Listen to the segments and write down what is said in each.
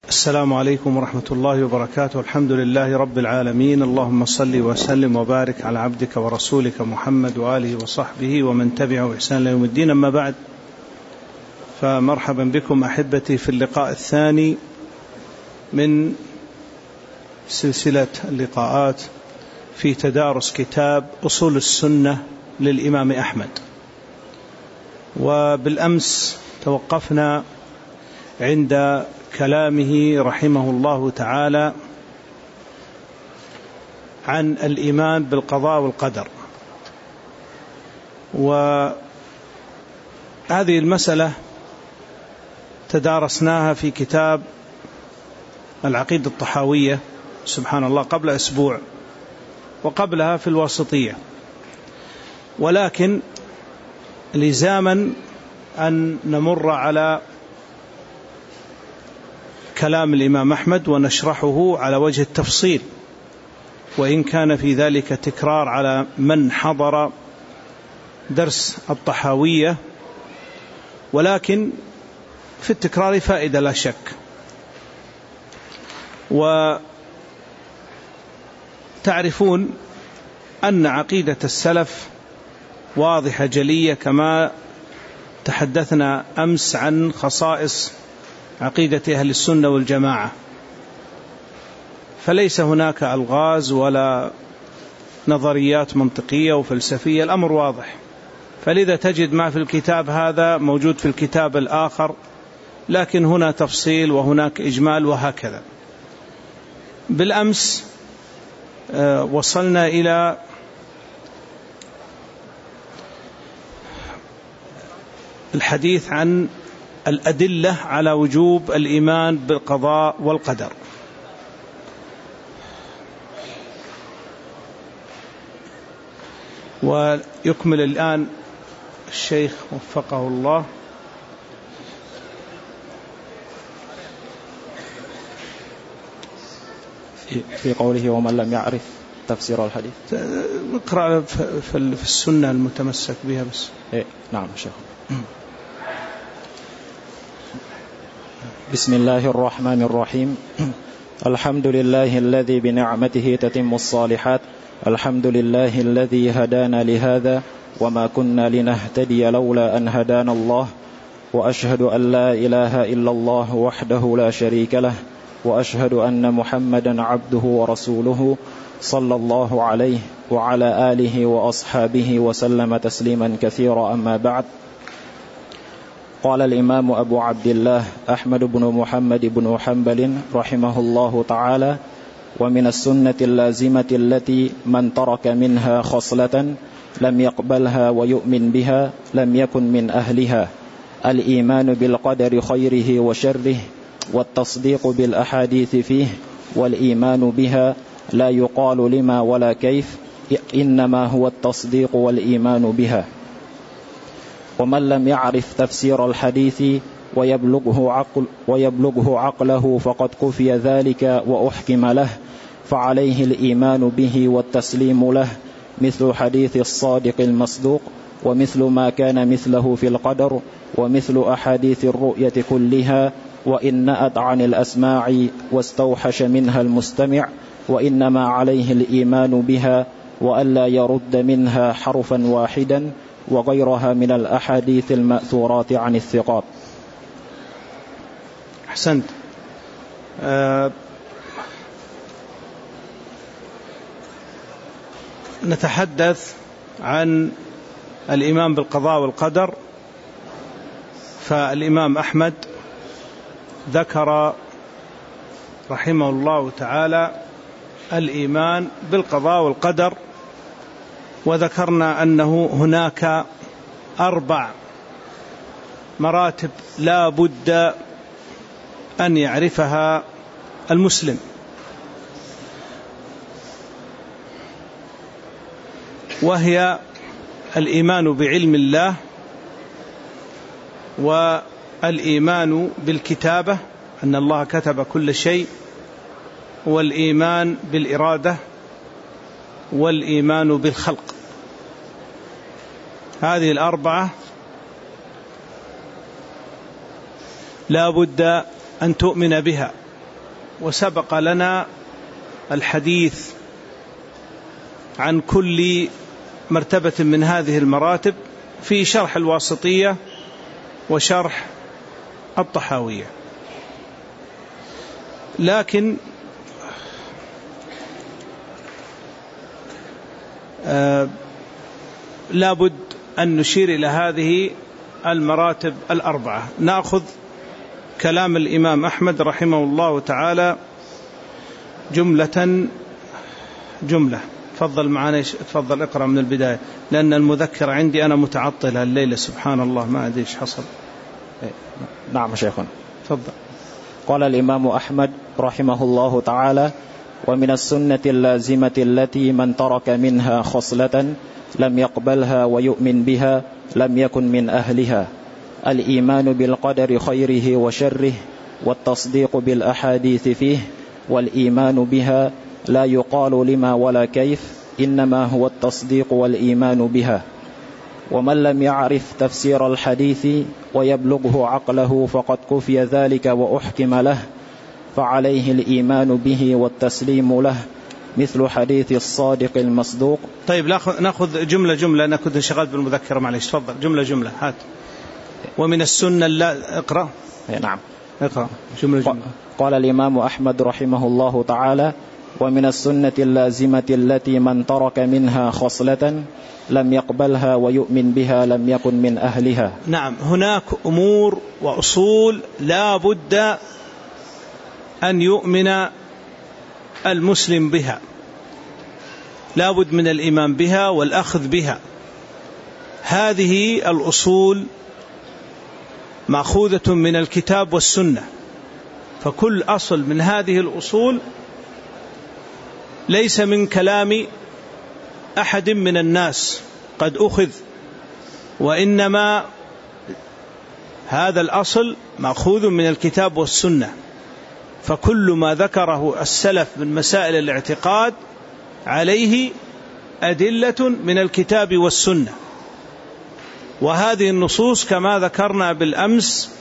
السلام عليكم ورحمة الله وبركاته. الحمد لله رب العالمين، اللهم صل وسلم وبارك على عبدك ورسولك محمد وآله وصحبه ومن تبعه بإحسان إلى يوم الدين. أما بعد، فمرحبا بكم أحبتي في اللقاء الثاني من سلسلة اللقاءات في تدارس كتاب أصول السنة للإمام أحمد. وبالأمس توقفنا عند كلامه رحمه الله تعالى عن الإيمان بالقضاء والقدر، وهذه المسألة تدارسناها في كتاب العقيدة الطحاوية سبحان الله قبل أسبوع، وقبلها في الواسطية، ولكن لزاما أن نمر على كلام الإمام أحمد ونشرحه على وجه التفصيل، وإن كان في ذلك تكرار على من حضر درس الطحاوية، ولكن في التكرار فائدة لا شك. وتعرفون أن عقيدة السلف واضحة جلية، كما تحدثنا أمس عن خصائص عقيدة أهل السنة والجماعة، فليس هناك ألغاز ولا نظريات منطقية وفلسفية، الأمر واضح. فلذا تجد ما في الكتاب هذا موجود في الكتاب الآخر، لكن هنا تفصيل وهناك إجمال وهكذا. بالأمس وصلنا إلى الحديث عن الأدلة على وجوب الإيمان بالقضاء والقدر. ويكمل الآن الشيخ وفقه الله في قوله ومن لم يعرف تفسير الحديث. نقرأ في السنة المتمسك بها بس. نعم شيخ. بسم الله الرحمن الرحيم. الحمد لله الذي بنعمته تتم الصالحات. الحمد لله الذي هدانا لهذا وما كنا لنهتدي لولا أن هدانا الله. وأشهد أن لا إله إلا الله وحده لا شريك له، وأشهد أن محمدا عبده ورسوله صلى الله عليه وعلى آله وأصحابه وسلم تسليما كثيرا. أما بعد، قال الإمام أبو عبد الله أحمد بن محمد بن حنبل رحمه الله تعالى: ومن السنة اللازمة التي من ترك منها خصلة لم يقبلها ويؤمن بها لم يكن من أهلها الإيمان بالقدر خيره وشره، والتصديق بالأحاديث فيه، والإيمان بها لا يقال لما ولا كيف، إنما هو التصديق والإيمان بها. ومن لم يعرف تفسير الحديث ويبلغه عقله فقد كفي ذلك وأحكم له، فعليه الإيمان به والتسليم له، مثل حديث الصادق المصدوق، ومثل ما كان مثله في القدر، ومثل أحاديث الرؤية كلها، وإن نأت عن الأسماع واستوحش منها المستمع، وإنما عليه الإيمان بها وألا يرد منها حرفا واحدا، وغيرها من الأحاديث المأثورات عن الثقات. أحسنت. نتحدث عن الإيمان بالقضاء والقدر. فالإمام أحمد ذكر رحمه الله تعالى الإيمان بالقضاء والقدر، وذكرنا أنه هناك 4 مراتب لا بد أن يعرفها المسلم. وهي الإيمان بعلم الله، والإيمان بالكتابة أن الله كتب كل شيء، والإيمان بالإرادة، والإيمان بالخلق. هذه الأربعة لا بد أن تؤمن بها وسبق لنا الحديث عن كل مرتبة من هذه المراتب في شرح الواسطية وشرح الطحاوية، لكن لابد أن نشير إلى هذه المراتب الأربعة. نأخذ كلام الإمام أحمد رحمه الله تعالى جملة. تفضل معنا، تفضل اقرأ من البداية، لأن المذكرة عندي أنا متعطلة الليلة سبحان الله، ما أدري إيش حصل. نعم شيخنا، تفضل. قال الإمام أحمد رحمه الله تعالى: ومن السنة اللازمة التي من ترك منها خصلة لم يقبلها ويؤمن بها لم يكن من أهلها الإيمان بالقدر خيره وشره والتصديق بالأحاديث فيه، والإيمان بها لا يقال لما ولا كيف، إنما هو التصديق والإيمان بها. ومن لم يعرف تفسير الحديث ويبلغه عقله فقد كفي ذلك وأحكم له، فعليه الإيمان به والتسليم له، مثل حديث الصادق المصدوق. طيب نأخذ جملة. أنا كنت انشغلت بالمذكرة معليش. تفضل جملة هات. ومن السنة اقرأ. نعم اقرأ جملة. قال الإمام أحمد رحمه الله تعالى: ومن السنة اللازمة التي من ترك منها خصلة لم يقبلها ويؤمن بها لم يكن من أهلها. نعم، هناك أمور وأصول لا بد أن يؤمن المسلم بها، لا بد من الإيمان بها والأخذ بها. هذه الأصول مأخوذة من الكتاب والسنة، فكل أصل من هذه الأصول ليس من كلام أحد من الناس قد أخذ، وإنما هذا الأصل مأخوذ من الكتاب والسنة. فكل ما ذكره السلف من مسائل الاعتقاد عليه أدلة من الكتاب والسنة، وهذه النصوص كما ذكرنا بالأمس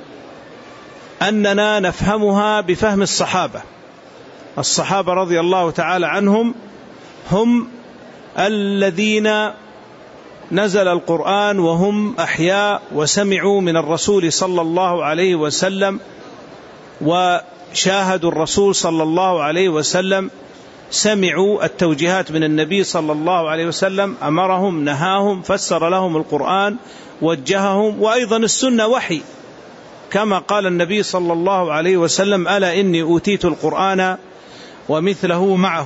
أننا نفهمها بفهم الصحابة رضي الله تعالى عنهم، هم الذين نزل القرآن وهم أحياء وسمعوا من الرسول صلى الله عليه وسلم وشاهدوا الرسول صلى الله عليه وسلم، سمعوا التوجيهات من النبي صلى الله عليه وسلم، أمرهم نهاهم، فسر لهم القرآن، وجههم. وأيضا السنة وحي، كما قال النبي صلى الله عليه وسلم: ألا إني أوتيت القرآن ومثله معه.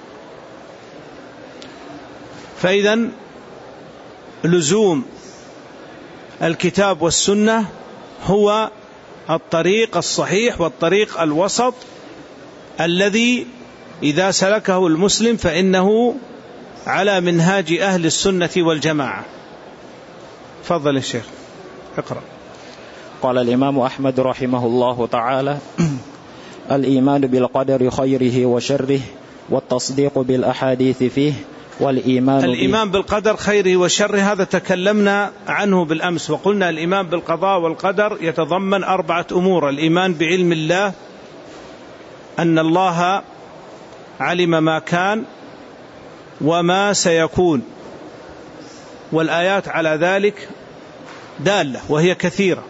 فإذا لزوم الكتاب والسنة هو الطريق الصحيح والطريق الوسط الذي إذا سلكه المسلم فإنه على منهاج أهل السنة والجماعة. تفضل الشيخ اقرأ. قال الإمام أحمد رحمه الله تعالى: الإيمان بالقدر خيره وشره والتصديق بالأحاديث فيه، الإيمان بالقدر خيره وشره هذا تكلمنا عنه بالأمس، وقلنا الإيمان بالقضاء والقدر يتضمن 4 أمور: الإيمان بعلم الله، أن الله علم ما كان وما سيكون، والآيات على ذلك دالة وهي كثيرة.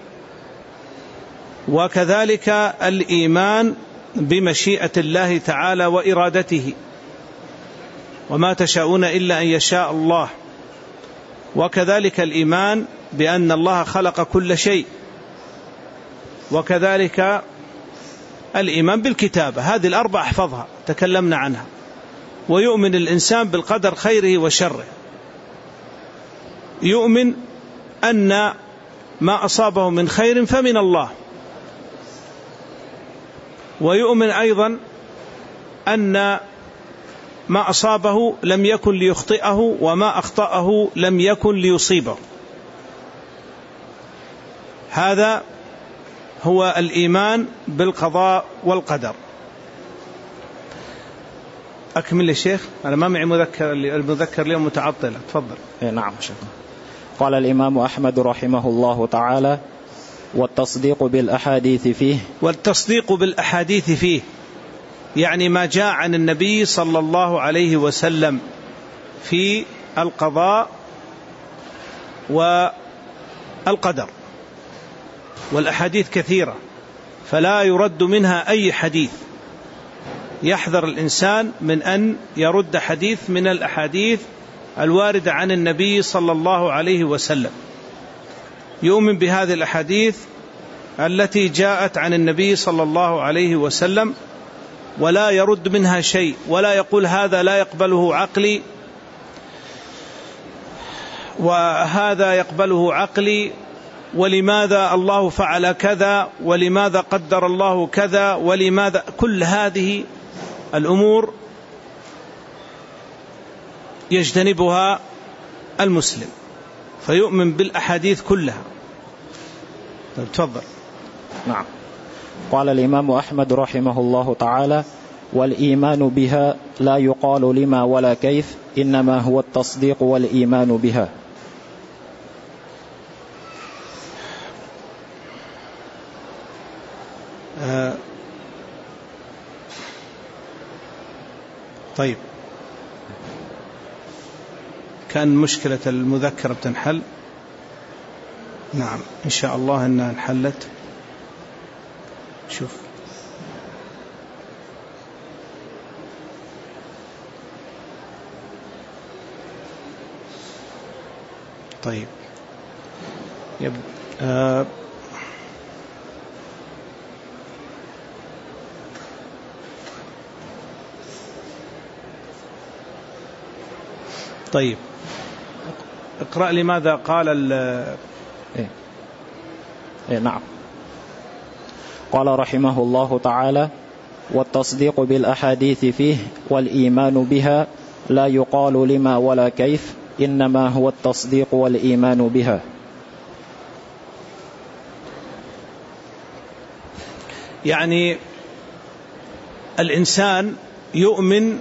وكذلك الإيمان بمشيئة الله تعالى وإرادته، وما تشاءون إلا أن يشاء الله. وكذلك الإيمان بأن الله خلق كل شيء، وكذلك الإيمان بالكتابة. هذه ال4 احفظها تكلمنا عنها. ويؤمن الإنسان بالقدر خيره وشره، يؤمن أن ما أصابه من خير فمن الله، ويؤمن أيضا أن ما أصابه لم يكن ليخطئه وما أخطأه لم يكن ليصيبه. هذا هو الإيمان بالقضاء والقدر. أكمل الشيخ، أنا ما معي المذكر اليوم متعطلة. تفضل. نعم شيخ. قال الإمام أحمد رحمه الله تعالى: والتصديق بالأحاديث فيه. والتصديق بالأحاديث فيه يعني ما جاء عن النبي صلى الله عليه وسلم في القضاء والقدر، والأحاديث كثيرة فلا يرد منها أي حديث. يحذر الإنسان من أن يرد حديث من الأحاديث الواردة عن النبي صلى الله عليه وسلم، يؤمن بهذه الأحاديث التي جاءت عن النبي صلى الله عليه وسلم ولا يرد منها شيء، ولا يقول هذا لا يقبله عقلي وهذا يقبله عقلي، ولماذا الله فعل كذا، ولماذا قدر الله كذا، ولماذا. كل هذه الأمور يجتنبها المسلم فيؤمن بالأحاديث كلها. تفضل. نعم. قال الإمام أحمد رحمه الله تعالى: والإيمان بها لا يقال لما ولا كيف، إنما هو التصديق والإيمان بها. طيب، كان مشكلة المذكرة بتنحل. نعم إن شاء الله أنها انحلت. شوف طيب طيب اقرأ لي ماذا قال نعم. قال رحمه الله تعالى: والتصديق بالأحاديث فيه والإيمان بها لا يقال لما ولا كيف، إنما هو التصديق والإيمان بها. يعني الإنسان يؤمن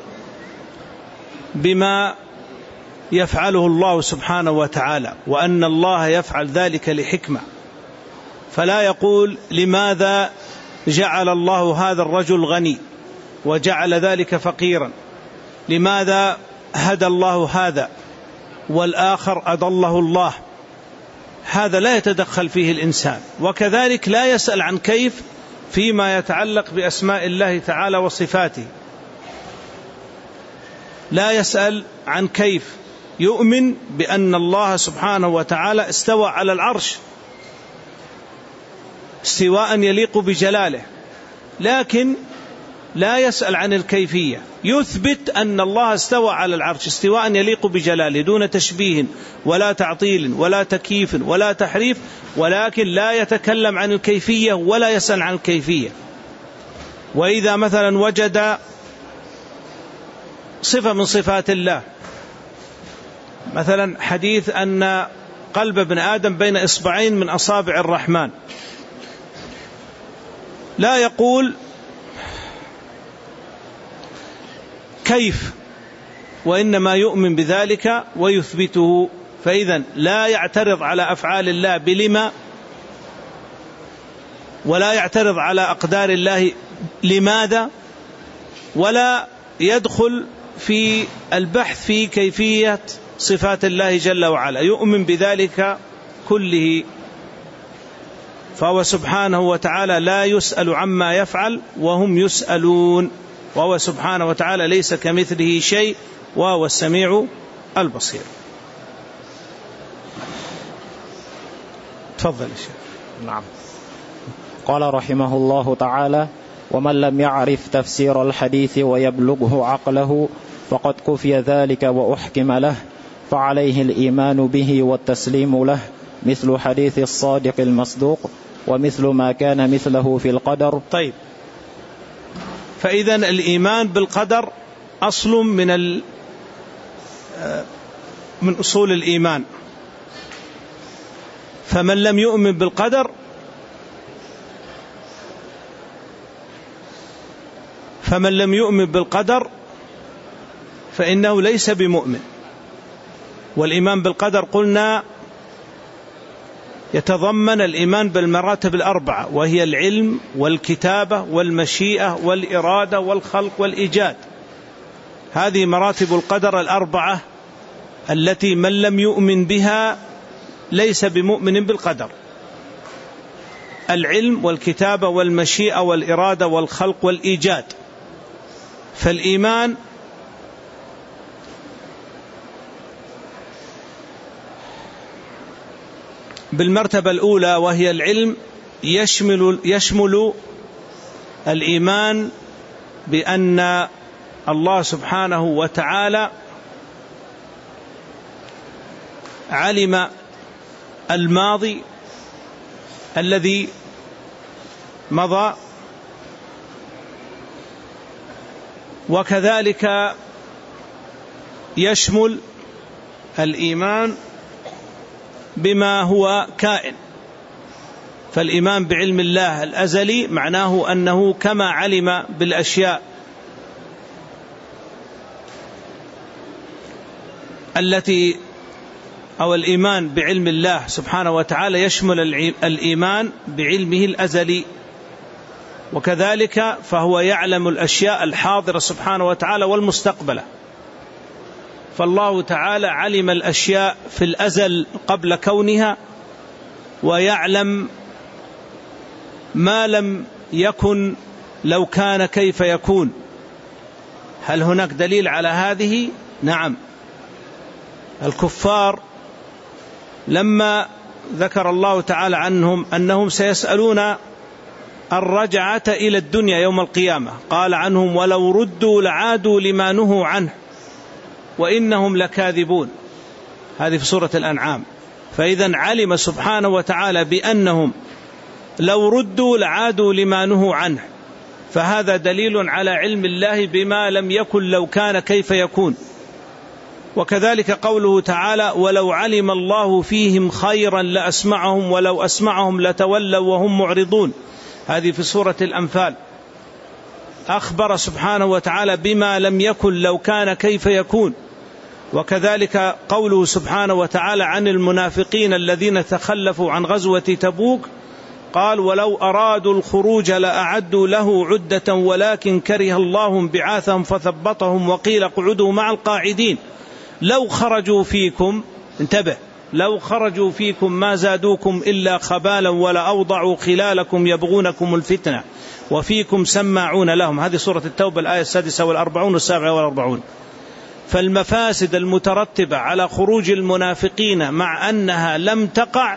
بما يفعله الله سبحانه وتعالى، وأن الله يفعل ذلك لحكمة، فلا يقول لماذا جعل الله هذا الرجل غني وجعل ذلك فقيرا، لماذا هدى الله هذا والآخر أضله الله. هذا لا يتدخل فيه الإنسان، وكذلك لا يسأل عن كيف فيما يتعلق بأسماء الله تعالى وصفاته، لا يسأل عن كيف. يؤمن بأن الله سبحانه وتعالى استوى على العرش استواء يليق بجلاله، لكن لا يسأل عن الكيفية. يثبت أن الله استوى على العرش استواء يليق بجلاله دون تشبيه ولا تعطيل ولا تكييف ولا تحريف، ولكن لا يتكلم عن الكيفية ولا يسأل عن الكيفية. وإذا مثلا وجد صفة من صفات الله، مثلا حديث أن قلب ابن آدم بين إصبعين من أصابع الرحمن، لا يقول كيف، وإنما يؤمن بذلك ويثبته. فإذا لا يعترض على أفعال الله بلما، ولا يعترض على أقدار الله لماذا، ولا يدخل في البحث في كيفية صفات الله جل وعلا، يؤمن بذلك كله. فهو سبحانه وتعالى لا يسأل عما يفعل وهم يسألون، وهو سبحانه وتعالى ليس كمثله شيء وهو السميع البصير. تفضل يا شيخ. نعم. قال رحمه الله تعالى: ومن لم يعرف تفسير الحديث ويبلغه عقله فقد كفي ذلك وأحكم له، فعليه الإيمان به والتسليم له، مثل حديث الصادق المصدوق، ومثل ما كان مثله في القدر. طيب، فإذا الإيمان بالقدر أصل من أصول الإيمان. فمن لم يؤمن بالقدر فإنه ليس بمؤمن. والإيمان بالقدر قلنا يتضمن الإيمان بالمراتب الأربعة، وهي العلم والكتابة والمشيئة والإرادة والخلق والإيجاد. هذه مراتب القدر الأربعة التي من لم يؤمن بها ليس بمؤمن بالقدر: العلم والكتابة والمشيئة والإرادة والخلق والإيجاد. فالإيمان بالمرتبة الأولى وهي العلم يشمل الإيمان بأن الله سبحانه وتعالى علم الماضي الذي مضى، وكذلك يشمل الإيمان بما هو كائن. فالإيمان بعلم الله الأزلي معناه أنه كما علم بالأشياء التي أو الإيمان بعلم الله سبحانه وتعالى يشمل الإيمان بعلمه الأزلي، وكذلك فهو يعلم الأشياء الحاضرة سبحانه وتعالى والمستقبلة. فالله تعالى علم الأشياء في الأزل قبل كونها، ويعلم ما لم يكن لو كان كيف يكون. هل هناك دليل على هذه؟ نعم. الكفار لما ذكر الله تعالى عنهم أنهم سيسألون الرجعة إلى الدنيا يوم القيامة، قال عنهم: ولو ردوا لعادوا لما نهوا عنه وإنهم لكاذبون. هذه في سورة الأنعام. فإذا علم سبحانه وتعالى بأنهم لو ردوا لعادوا لما نهوا عنه، فهذا دليل على علم الله بما لم يكن لو كان كيف يكون. وكذلك قوله تعالى: ولو علم الله فيهم خيرا لأسمعهم ولو أسمعهم لتولوا وهم معرضون. هذه في سورة الأنفال. أخبر سبحانه وتعالى بما لم يكن لو كان كيف يكون. وكذلك قوله سبحانه وتعالى عن المنافقين الذين تخلفوا عن غزوة تبوك، قال: ولو أرادوا الخروج لأعدوا له عدة ولكن كره الله انبعاثهم فثبطهم وقيل اقعدوا مع القاعدين لو خرجوا فيكم، انتبه، لو خرجوا فيكم ما زادوكم إلا خبالا ولا أوضعوا خلالكم يبغونكم الفتنة وفيكم سماعون لهم. هذه سورة التوبة الآية 46 والسابعة والأربعون. فالمفاسد المترتبة على خروج المنافقين مع أنها لم تقع،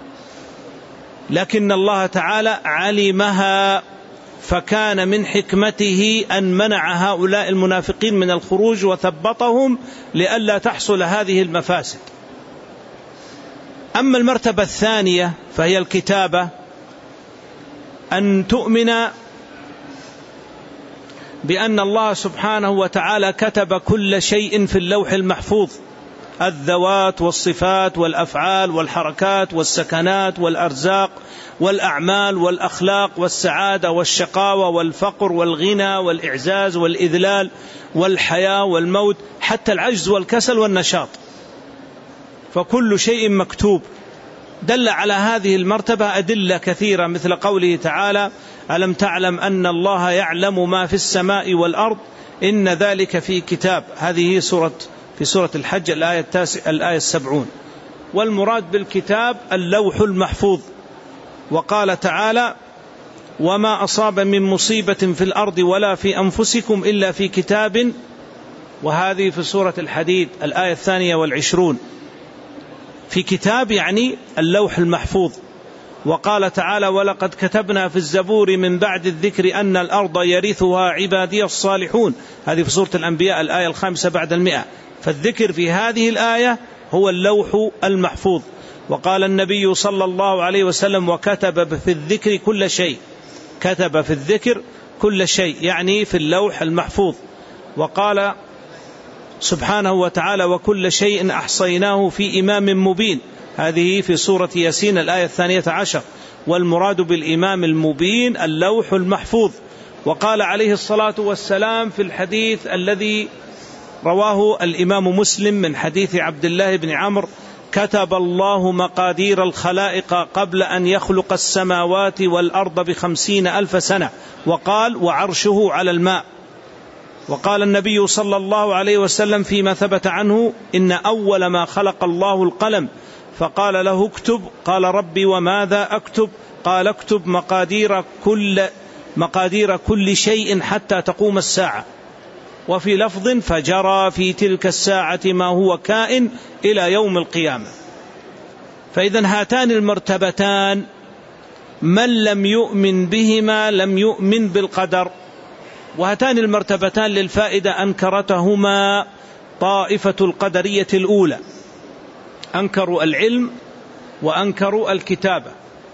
لكن الله تعالى علمها، فكان من حكمته أن منع هؤلاء المنافقين من الخروج وثبطهم لئلا تحصل هذه المفاسد. أما المرتبة الثانية فهي الكتابة، أن تؤمن بأن الله سبحانه وتعالى كتب كل شيء في اللوح المحفوظ: الذوات والصفات والأفعال والحركات والسكنات والأرزاق والأعمال والأخلاق والسعادة والشقاوة والفقر والغنى والإعزاز والإذلال والحياة والموت، حتى العجز والكسل والنشاط، فكل شيء مكتوب. دل على هذه المرتبة أدلة كثيرة، مثل قوله تعالى: ألم تعلم أن الله يعلم ما في السماء والأرض إن ذلك في كتاب. هذه في سورة الحج الآية 70. والمراد بالكتاب اللوح المحفوظ. وقال تعالى: وما أصاب من مصيبة في الأرض ولا في أنفسكم إلا في كتاب. وهذه في سورة الحديد الآية 22. في كتاب يعني اللوح المحفوظ. وقال تعالى: ولقد كتبنا في الزبور من بعد الذكر أن الأرض يرثها عبادي الصالحون. هذه في سورة الأنبياء الآية 5 بعد 100. فالذكر في هذه الآية هو اللوح المحفوظ. وقال النبي صلى الله عليه وسلم: وكتب في الذكر كل شيء. كتب في الذكر كل شيء يعني في اللوح المحفوظ. وقال سبحانه وتعالى: وكل شيء أحصيناه في إمام مبين. هذه في سورة ياسين الآية 12. والمراد بالإمام المبين اللوح المحفوظ. وقال عليه الصلاة والسلام في الحديث الذي رواه الإمام مسلم من حديث عبد الله بن عمرو كتب الله مقادير الخلائق قبل أن يخلق السماوات والأرض ب50,000 سنة، وقال وعرشه على الماء. وقال النبي صلى الله عليه وسلم فيما ثبت عنه إن أول ما خلق الله القلم فقال له اكتب، قال ربي وماذا أكتب؟ قال اكتب مقادير كل شيء حتى تقوم الساعة. وفي لفظ فجرى في تلك الساعة ما هو كائن إلى يوم القيامة. فإذا هاتان المرتبتان من لم يؤمن بهما لم يؤمن بالقدر، وهاتان المرتبتان للفائدة أنكرتهما طائفة القدرية الأولى، أنكروا العلم وأنكروا الكتابة.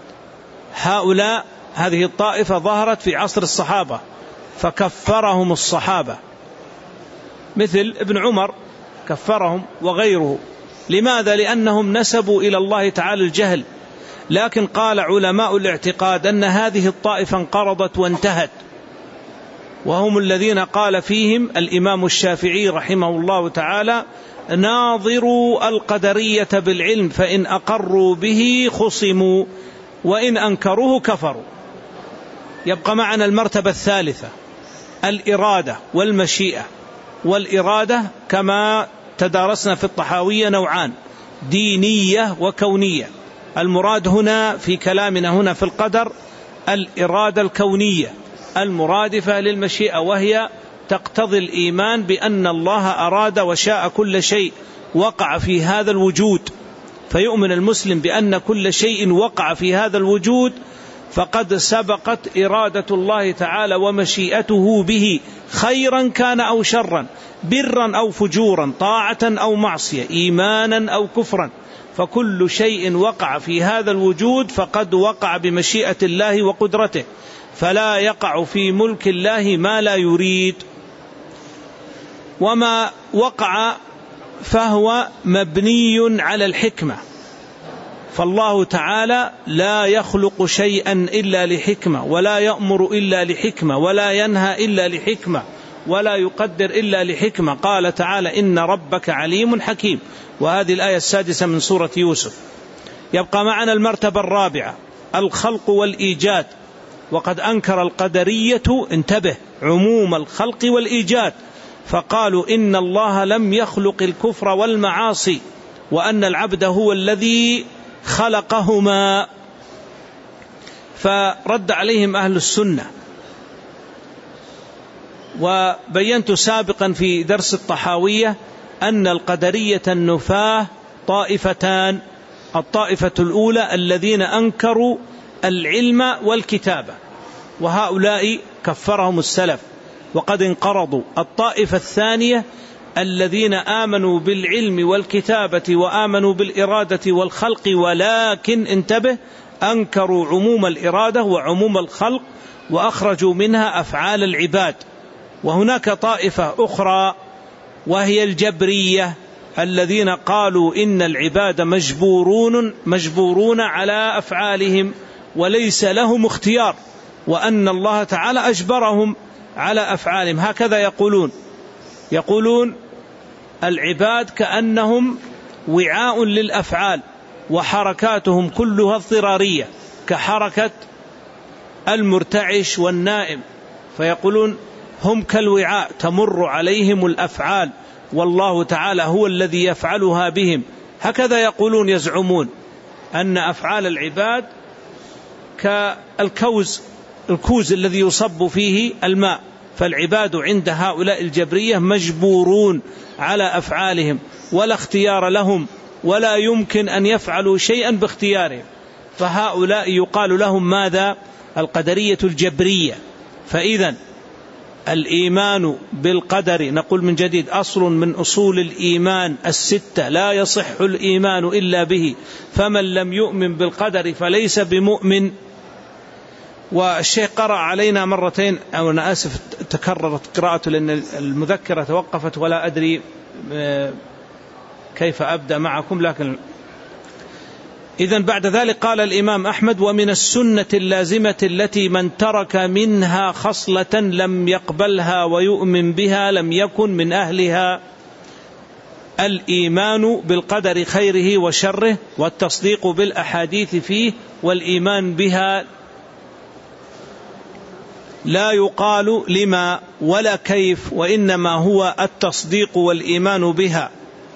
هذه الطائفة ظهرت في عصر الصحابة فكفرهم الصحابة، مثل ابن عمر كفرهم وغيره. لماذا؟ لأنهم نسبوا إلى الله تعالى الجهل. لكن قال علماء الاعتقاد أن هذه الطائفة انقرضت وانتهت، وهم الذين قال فيهم الإمام الشافعي رحمه الله تعالى ناظروا القدرية بالعلم فإن أقروا به خصموا وإن أنكروه كفروا. يبقى معنا المرتبة الثالثة الإرادة والمشيئة. والإرادة كما تدارسنا في الطحاوية نوعان، دينية وكونية. المراد هنا في كلامنا هنا في القدر الإرادة الكونية المرادفة للمشيئة، وهي تقتضي الإيمان بأن الله أراد وشاء كل شيء وقع في هذا الوجود. فيؤمن المسلم بأن كل شيء وقع في هذا الوجود فقد سبقت إرادة الله تعالى ومشيئته به، خيرا كان أو شرا، برا أو فجورا، طاعة أو معصية، إيمانا أو كفرا. فكل شيء وقع في هذا الوجود فقد وقع بمشيئة الله وقدرته، فلا يقع في ملك الله ما لا يريد. وما وقع فهو مبني على الحكمة، فالله تعالى لا يخلق شيئا إلا لحكمة، ولا يأمر إلا لحكمة، ولا ينهى إلا لحكمة، ولا يقدر إلا لحكمة. قال تعالى إن ربك عليم حكيم، وهذه الآية السادسة من سورة يوسف. يبقى معنا المرتبة الرابعة الخلق والإيجاد. وقد أنكر القدرية انتبه عموم الخلق والإيجاد، فقالوا إن الله لم يخلق الكفر والمعاصي، وأن العبد هو الذي خلقهما. فرد عليهم أهل السنة. وبينت سابقا في درس الطحاوية أن القدرية النفاة طائفتان: الطائفة الأولى الذين أنكروا العلم والكتابة، وهؤلاء كفرهم السلف وقد انقرضوا. الطائفة الثانية الذين آمنوا بالعلم والكتابة وآمنوا بالإرادة والخلق، ولكن انتبه أنكروا عموم الإرادة وعموم الخلق وأخرجوا منها أفعال العباد. وهناك طائفة أخرى وهي الجبرية الذين قالوا إن العباد مجبورون على أفعالهم وليس لهم اختيار، وأن الله تعالى أجبرهم على أفعالهم. هكذا يقولون العباد كأنهم وعاء للأفعال، وحركاتهم كلها اضطرارية كحركة المرتعش والنائم، فيقولون هم كالوعاء تمر عليهم الأفعال والله تعالى هو الذي يفعلها بهم. هكذا يقولون، يزعمون أن أفعال العباد كالكوز الذي يصب فيه الماء. فالعباد عند هؤلاء الجبرية مجبورون على أفعالهم ولا اختيار لهم، ولا يمكن أن يفعلوا شيئا باختيارهم. فهؤلاء يقال لهم ماذا؟ القدرية الجبرية. فإذا الإيمان بالقدر نقول من جديد أصل من أصول الإيمان الستة لا يصح الإيمان إلا به، فمن لم يؤمن بالقدر فليس بمؤمن. والشيخ قرأ علينا مرتين، أو أنا آسف تكررت قراءته لأن المذكرة توقفت ولا أدري كيف أبدأ معكم. لكن إذن بعد ذلك قال الإمام أحمد: ومن السنة اللازمة التي من ترك منها خصلة لم يقبلها ويؤمن بها لم يكن من أهلها. الإيمان بالقدر خيره وشره والتصديق بالأحاديث فيه والإيمان بها، لا يقال لما ولا كيف، وإنما هو التصديق والإيمان بها.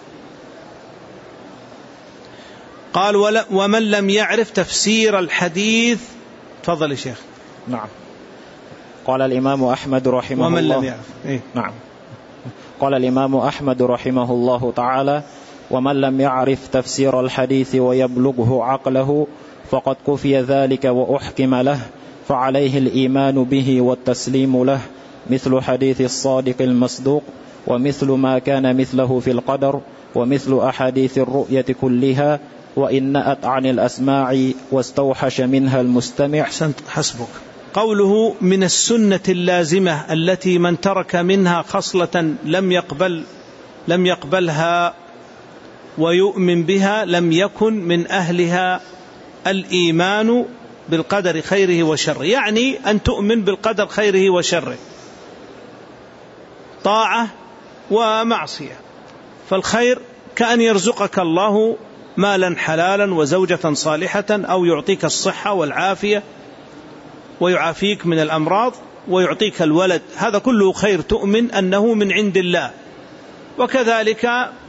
قال ومن لم يعرف تفسير الحديث. تفضل يا شيخ. نعم. قال الإمام أحمد رحمه ومن الله. لم يعرف. إيه؟ نعم. قال الإمام أحمد رحمه الله تعالى: ومن لم يعرف تفسير الحديث ويبلغه عقله فقد كفي ذلك وأحكم له، فعليه الإيمان به والتسليم له، مثل حديث الصادق المصدوق، ومثل ما كان مثله في القدر، ومثل أحاديث الرؤية كلها، وإن نأت عن الأسماع واستوحش منها المستمع. أحسنت، حسبك. قوله من السنة اللازمة التي من ترك منها خصلة لم يقبلها ويؤمن بها لم يكن من أهلها الإيمان بالقدر خيره وشره، يعني أن تؤمن بالقدر خيره وشره، طاعة ومعصية. فالخير كأن يرزقك الله مالا حلالا وزوجة صالحة، أو يعطيك الصحة والعافية ويعافيك من الأمراض ويعطيك الولد، هذا كله خير تؤمن أنه من عند الله. وكذلك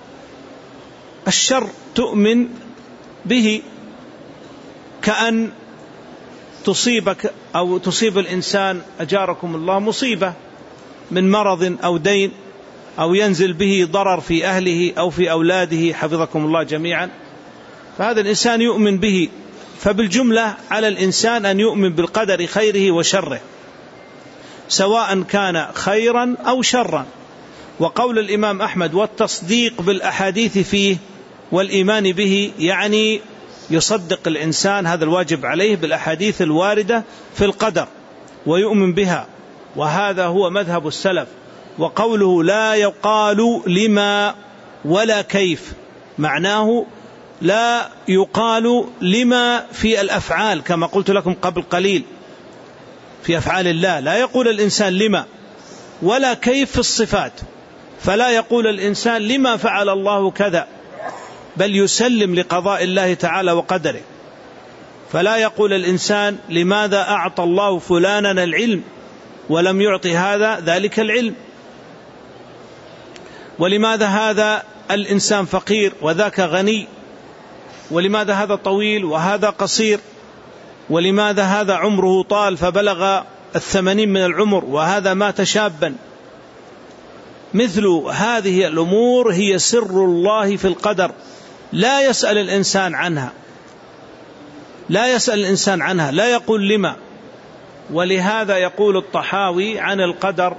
الشر تؤمن به، كأن تصيبك أو تصيب الإنسان أجاركم الله مصيبة من مرض أو دين، أو ينزل به ضرر في أهله أو في أولاده حفظكم الله جميعا، فهذا الإنسان يؤمن به. فبالجملة على الإنسان أن يؤمن بالقدر خيره وشره سواء كان خيرا أو شرا. وقول الإمام أحمد والتصديق بالأحاديث فيه والإيمان به، يعني يصدق الإنسان، هذا الواجب عليه، بالأحاديث الواردة في القدر ويؤمن بها، وهذا هو مذهب السلف. وقوله لا يقال لما ولا كيف، معناه لا يقال لما في الأفعال كما قلت لكم قبل قليل في أفعال الله، لا يقول الإنسان لما، ولا كيف في الصفات، فلا يقول الإنسان لما فعل الله كذا، بل يسلم لقضاء الله تعالى وقدره. فلا يقول الإنسان لماذا أعطى الله فلانا العلم ولم يعطي هذا ذلك العلم، ولماذا هذا الإنسان فقير وذاك غني، ولماذا هذا طويل وهذا قصير، ولماذا هذا عمره طال فبلغ 80 من العمر وهذا مات شابا. مثل هذه الأمور هي سر الله في القدر، لا يسأل الإنسان عنها، لا يقول لما. ولهذا يقول الطحاوي عن القدر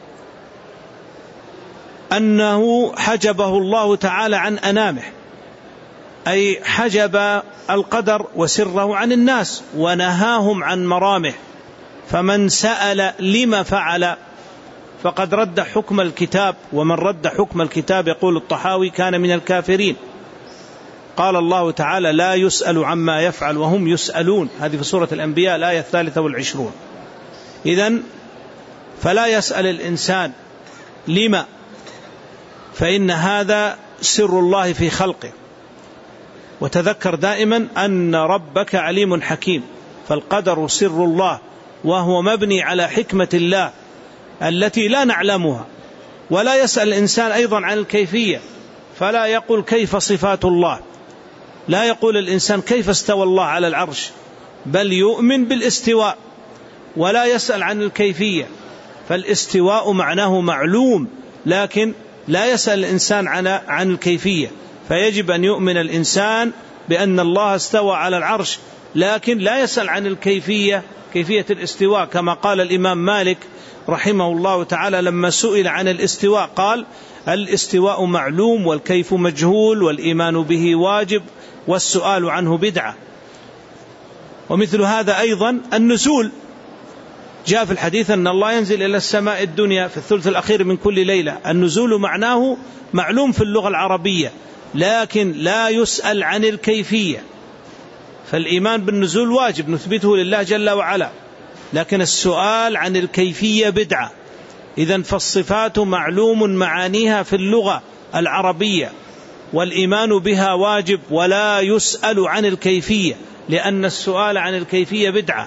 أنه حجبه الله تعالى عن أنامه، أي حجب القدر وسره عن الناس ونهاهم عن مرامه. فمن سأل لما فعل فقد رد حكم الكتاب، ومن رد حكم الكتاب يقول الطحاوي كان من الكافرين. قال الله تعالى لا يسأل عما يفعل وهم يسألون، هذه في سورة الأنبياء الآية 23. إذن فلا يسأل الإنسان لما، فإن هذا سر الله في خلقه. وتذكر دائما أن ربك عليم حكيم، فالقدر سر الله وهو مبني على حكمة الله التي لا نعلمها. ولا يسأل الإنسان أيضا عن الكيفية، فلا يقول كيف صفات الله، لا يقول الإنسان كيف استوى الله على العرش، بل يؤمن بالاستواء ولا يسأل عن الكيفية. فالاستواء معناه معلوم، لكن لا يسأل الإنسان عن الكيفية. فيجب أن يؤمن الإنسان بأن الله استوى على العرش، لكن لا يسأل عن الكيفية، كيفية الاستواء، كما قال الإمام مالك رحمه الله تعالى لما سئل عن الاستواء قال الاستواء معلوم والكيف مجهول والإيمان به واجب والسؤال عنه بدعة. ومثل هذا أيضا النزول، جاء في الحديث أن الله ينزل إلى السماء الدنيا في الثلث الأخير من كل ليلة. النزول معناه معلوم في اللغة العربية، لكن لا يسأل عن الكيفية. فالإيمان بالنزول واجب نثبته لله جل وعلا، لكن السؤال عن الكيفية بدعة. إذن فالصفات معلوم معانيها في اللغة العربية، والإيمان بها واجب، ولا يسأل عن الكيفية، لأن السؤال عن الكيفية بدعة.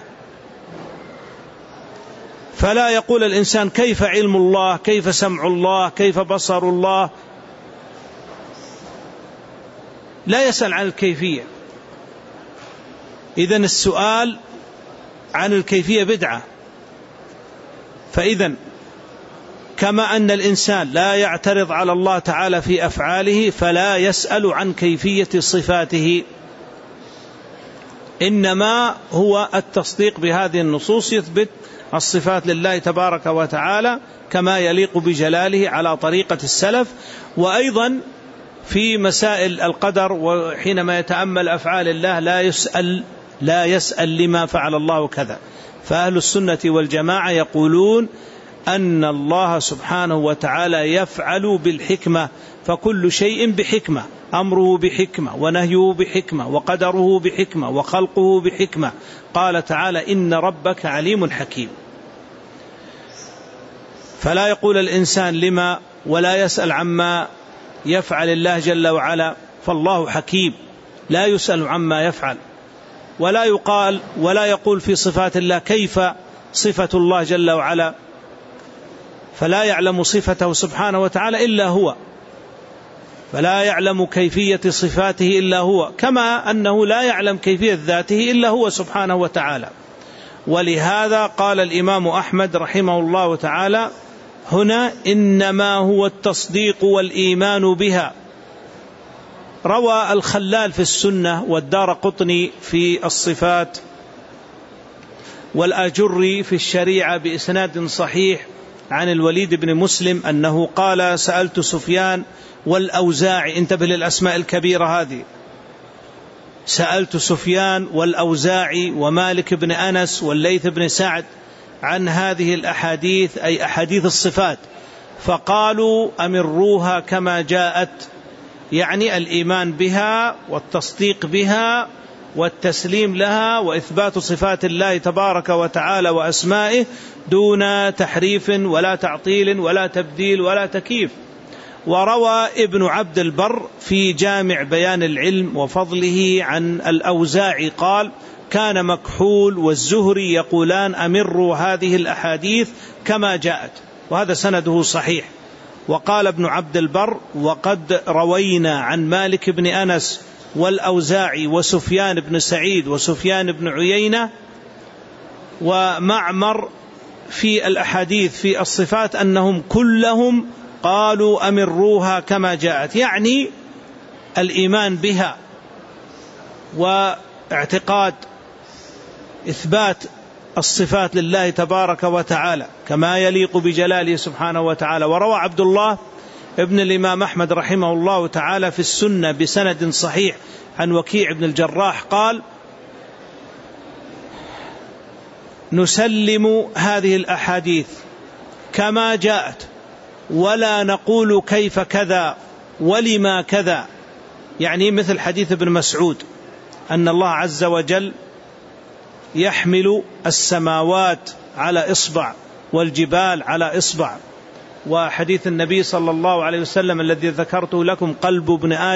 فلا يقول الإنسان كيف علم الله، كيف سمع الله، كيف بصر الله، لا يسأل عن الكيفية. إذن السؤال عن الكيفية بدعة. فإذن كما أن الإنسان لا يعترض على الله تعالى في أفعاله، فلا يسأل عن كيفية صفاته، إنما هو التصديق بهذه النصوص يثبت الصفات لله تبارك وتعالى كما يليق بجلاله على طريقة السلف. وأيضا في مسائل القدر، وحينما يتأمل أفعال الله لا يسأل لما فعل الله كذا. فأهل السنة والجماعة يقولون أن الله سبحانه وتعالى يفعل بالحكمة، فكل شيء بحكمة، أمره بحكمة، ونهيه بحكمة، وقدره بحكمة، وخلقه بحكمة. قال تعالى إن ربك عليم حكيم. فلا يقول الإنسان لما، ولا يسأل عما يفعل الله جل وعلا، فالله حكيم لا يسأل عما يفعل. ولا يقول في صفات الله كيف صفة الله جل وعلا، فلا يعلم صفته سبحانه وتعالى إلا هو، فلا يعلم كيفية صفاته إلا هو، كما أنه لا يعلم كيفية ذاته إلا هو سبحانه وتعالى. ولهذا قال الإمام أحمد رحمه الله تعالى هنا إنما هو التصديق والإيمان بها. روى الخلال في السنة، والدارقطني في الصفات، والآجري في الشريعة بإسناد صحيح عن الوليد بن مسلم أنه قال سألت سفيان والأوزاعي، انتبه للأسماء الكبيرة هذه، سألت سفيان والأوزاعي ومالك بن أنس والليث بن سعد عن هذه الأحاديث، أي أحاديث الصفات، فقالوا أمروها كما جاءت، يعني الإيمان بها والتصديق بها والتسليم لها وإثبات صفات الله تبارك وتعالى وأسمائه دون تحريف ولا تعطيل ولا تبديل ولا تكييف. وروى ابن عبد البر في جامع بيان العلم وفضله عن الأوزاعي قال كان مكحول والزهري يقولان أمروا هذه الأحاديث كما جاءت، وهذا سنده صحيح. وقال ابن عبد البر وقد روينا عن مالك بن أنس والأوزاعي وسفيان بن سعيد وسفيان بن عيينة ومعمر في الأحاديث في الصفات أنهم كلهم قالوا أمروها كما جاءت، يعني الإيمان بها واعتقاد إثبات الصفات لله تبارك وتعالى كما يليق بجلاله سبحانه وتعالى. وروى عبد الله ابن الإمام أحمد رحمه الله تعالى في السنة بسند صحيح عن وكيع بن الجراح قال نسلم هذه الأحاديث كما جاءت ولا نقول كيف كذا ولما كذا، يعني مثل حديث ابن مسعود أن الله عز وجل يحمل السماوات على إصبع والجبال على إصبع، وحديث النبي صلى الله عليه وسلم الذي ذكرته لكم قلب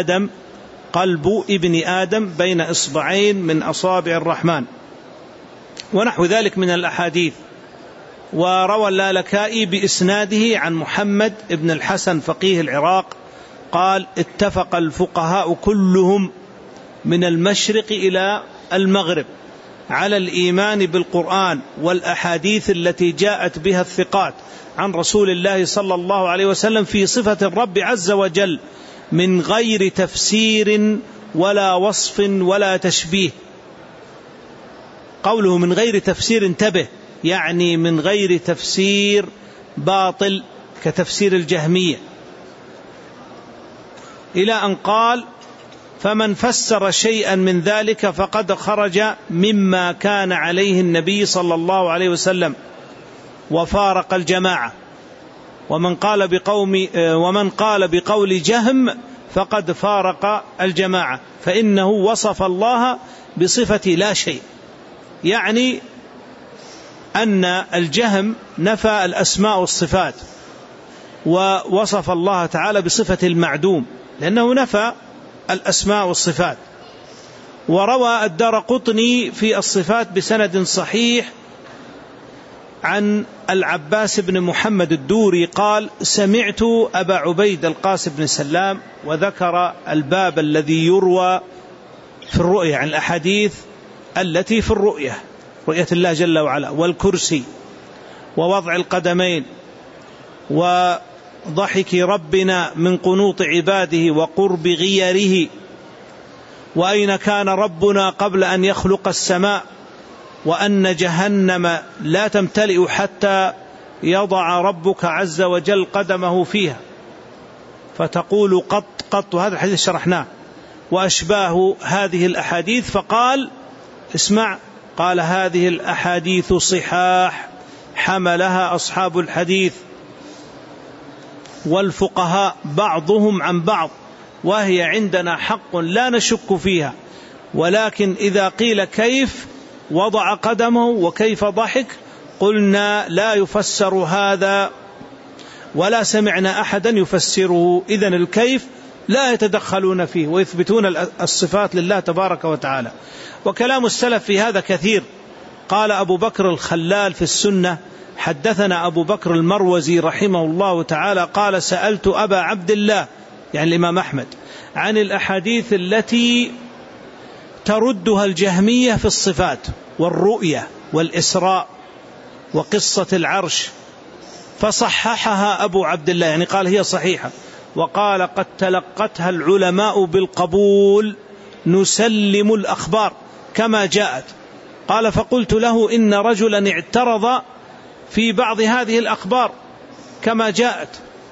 ابن آدم بين إصبعين من أصابع الرحمن، ونحو ذلك من الأحاديث. وروى اللالكائي بإسناده عن محمد بن الحسن فقيه العراق قال اتفق الفقهاء كلهم من المشرق إلى المغرب على الإيمان بالقرآن والأحاديث التي جاءت بها الثقات عن رسول الله صلى الله عليه وسلم في صفة الرب عز وجل من غير تفسير ولا وصف ولا تشبيه. قوله من غير تفسير انتبه، يعني من غير تفسير باطل كتفسير الجهمية، إلى أن قال فمن فسر شيئا من ذلك فقد خرج مما كان عليه النبي صلى الله عليه وسلم وفارق الجماعة، ومن قال بقول جهم فقد فارق الجماعة، فإنه وصف الله بصفة لا شيء، يعني أن الجهم نفى الأسماء والصفات ووصف الله تعالى بصفة المعدوم، لأنه نفى الأسماء والصفات. وروى الدارقطني في الصفات بسند صحيح عن العباس بن محمد الدوري قال: سمعت أبا عبيد القاسم بن سلام وذكر الباب الذي يروى في الرؤية عن الأحاديث التي في الرؤية، رؤية الله جل وعلا، والكرسي، ووضع القدمين، وضحك ربنا من قنوط عباده وقرب غيره، وأين كان ربنا قبل أن يخلق السماء، وأن جهنم لا تمتلئ حتى يضع ربك عز وجل قدمه فيها فتقول قط قط، وهذا الحديث شرحناه، وأشباه هذه الأحاديث. فقال: اسمع، قال: هذه الأحاديث صحاح حملها أصحاب الحديث والفقهاء بعضهم عن بعض، وهي عندنا حق لا نشك فيها، ولكن إذا قيل كيف وضع قدمه وكيف ضحك قلنا لا يفسر هذا ولا سمعنا أحدا يفسره. إذن الكيف لا يتدخلون فيه ويثبتون الصفات لله تبارك وتعالى. وكلام السلف في هذا كثير. قال أبو بكر الخلال في السنة: حدثنا أبو بكر المروزي رحمه الله تعالى قال: سألت أبا عبد الله يعني الإمام أحمد عن الأحاديث التي تردها الجهمية في الصفات والرؤية والإسراء وقصة العرش، فصححها أبو عبد الله، يعني قال هي صحيحة، وقال: قد تلقتها العلماء بالقبول، نسلم الأخبار كما جاءت. قال: فقلت له: إن رجلا اعترض في بعض هذه الأخبار كما جاءت.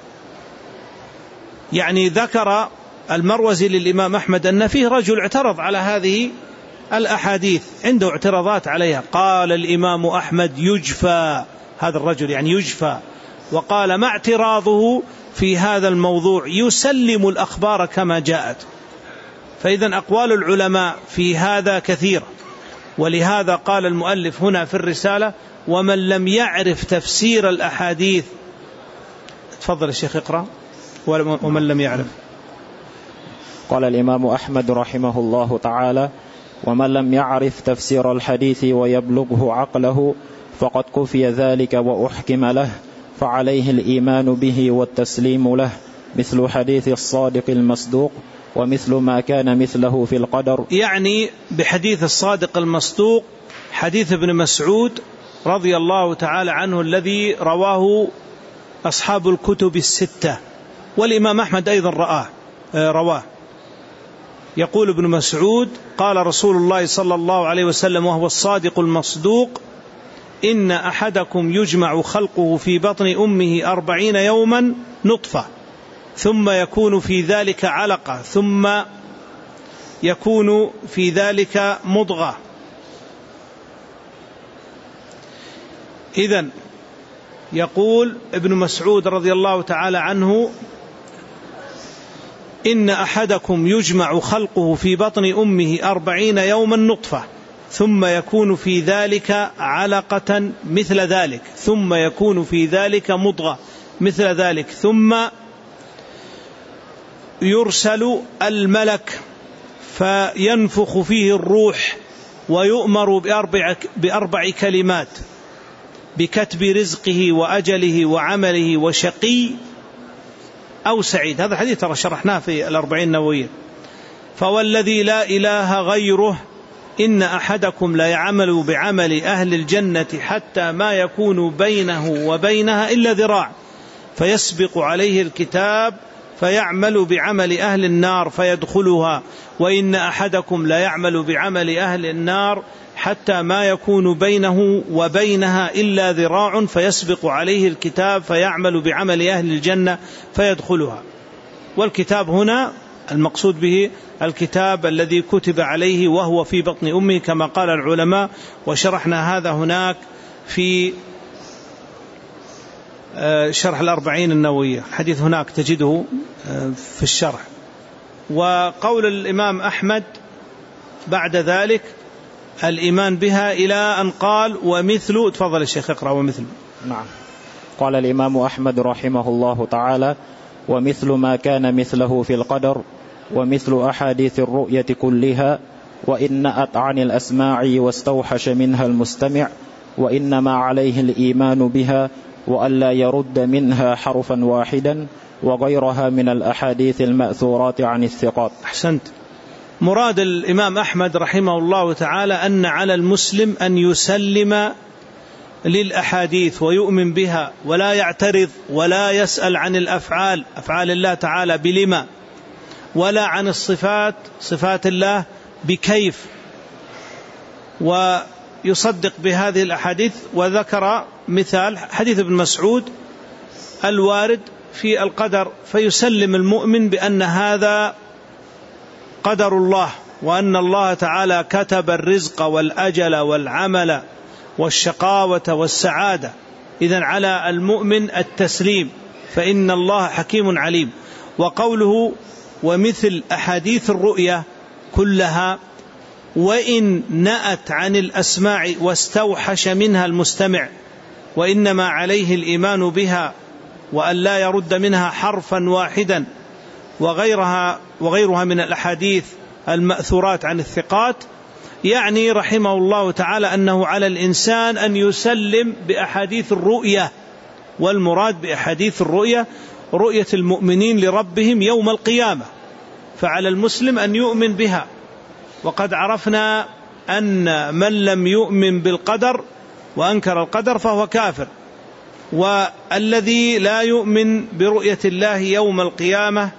يعني ذكر المروزي للإمام أحمد أن فيه رجل اعترض على هذه الأحاديث، عنده اعتراضات عليها. قال الإمام أحمد: يجفى هذا الرجل، يعني يجفى. وقال: ما اعتراضه في هذا الموضوع، يسلم الأخبار كما جاءت. فإذا أقوال العلماء في هذا كثيرة، ولهذا قال المؤلف هنا في الرسالة: ومن لم يعرف تفسير الأحاديث. تفضل الشيخ اقرأ. ومن لم يعرف. قال الإمام أحمد رحمه الله تعالى: ومن لم يعرف تفسير الحديث ويبلغه عقله فقد كفي ذلك وأحكم له، فعليه الإيمان به والتسليم له، مثل حديث الصادق المصدوق، ومثل ما كان مثله في القدر. يعني بحديث الصادق المصدوق حديث ابن مسعود رضي الله تعالى عنه الذي رواه أصحاب الكتب الستة، والإمام أحمد أيضا رواه. يقول ابن مسعود: قال رسول الله صلى الله عليه وسلم وهو الصادق المصدوق: إن أحدكم يجمع خلقه في بطن أمه 40 يوما نطفة، ثم يكون في ذلك علقة، ثم يكون في ذلك مضغة. إذن يقول ابن مسعود رضي الله تعالى عنه: إن أحدكم يجمع خلقه في بطن أمه 40 يوما نطفة، ثم يكون في ذلك علقة مثل ذلك، ثم يكون في ذلك مضغة مثل ذلك، ثم يرسل الملك فينفخ فيه الروح، ويؤمر بأربع كلمات: بكتب رزقه وأجله وعمله وشقي أو سعيد. هذا الحديث ترى شرحناه في 40 النووية. فوالذي لا إله غيره إن أحدكم لا يعمل بعمل أهل الجنة حتى ما يكون بينه وبينها إلا ذراع، فيسبق عليه الكتاب فيعمل بعمل أهل النار فيدخلها، وإن أحدكم لا يعمل بعمل أهل النار حتى ما يكون بينه وبينها إلا ذراع، فيسبق عليه الكتاب فيعمل بعمل أهل الجنة فيدخلها. والكتاب هنا المقصود به الكتاب الذي كتب عليه وهو في بطن أمه كما قال العلماء، وشرحنا هذا هناك في شرح 40 النووية، حديث هناك تجده في الشرح. وقول الإمام أحمد بعد ذلك الإيمان بها إلى أن قال: ومثل. تفضل الشيخ اقرأ. ومثل. نعم. قال الإمام أحمد رحمه الله تعالى: ومثل ما كان مثله في القدر، ومثل أحاديث الرؤية كلها، وإن نأت عن الأسماع واستوحش منها المستمع، وإنما عليه الإيمان بها وألا يرد منها حرفا واحدا، وغيرها من الأحاديث المأثورات عن الثقات. أحسنت. مراد الإمام أحمد رحمه الله تعالى أن على المسلم أن يسلم للأحاديث ويؤمن بها، ولا يعترض ولا يسأل عن الأفعال، أفعال الله تعالى بلما، ولا عن الصفات، صفات الله بكيف، ويصدق بهذه الأحاديث. وذكر مثال حديث ابن مسعود الوارد في القدر، فيسلم المؤمن بأن هذا قدر الله، وأن الله تعالى كتب الرزق والأجل والعمل والشقاوة والسعادة. إذن على المؤمن التسليم، فإن الله حكيم عليم. وقوله ومثل أحاديث الرؤيا كلها، وإن نأت عن الأسماع واستوحش منها المستمع، وإنما عليه الإيمان بها وأن لا يرد منها حرفا واحدا، وغيرها من الأحاديث المأثورات عن الثقات. يعني رحمه الله تعالى أنه على الإنسان أن يسلم بأحاديث الرؤية، والمراد بأحاديث الرؤية رؤية المؤمنين لربهم يوم القيامة، فعلى المسلم أن يؤمن بها. وقد عرفنا أن من لم يؤمن بالقدر وأنكر القدر فهو كافر، والذي لا يؤمن برؤية الله يوم القيامة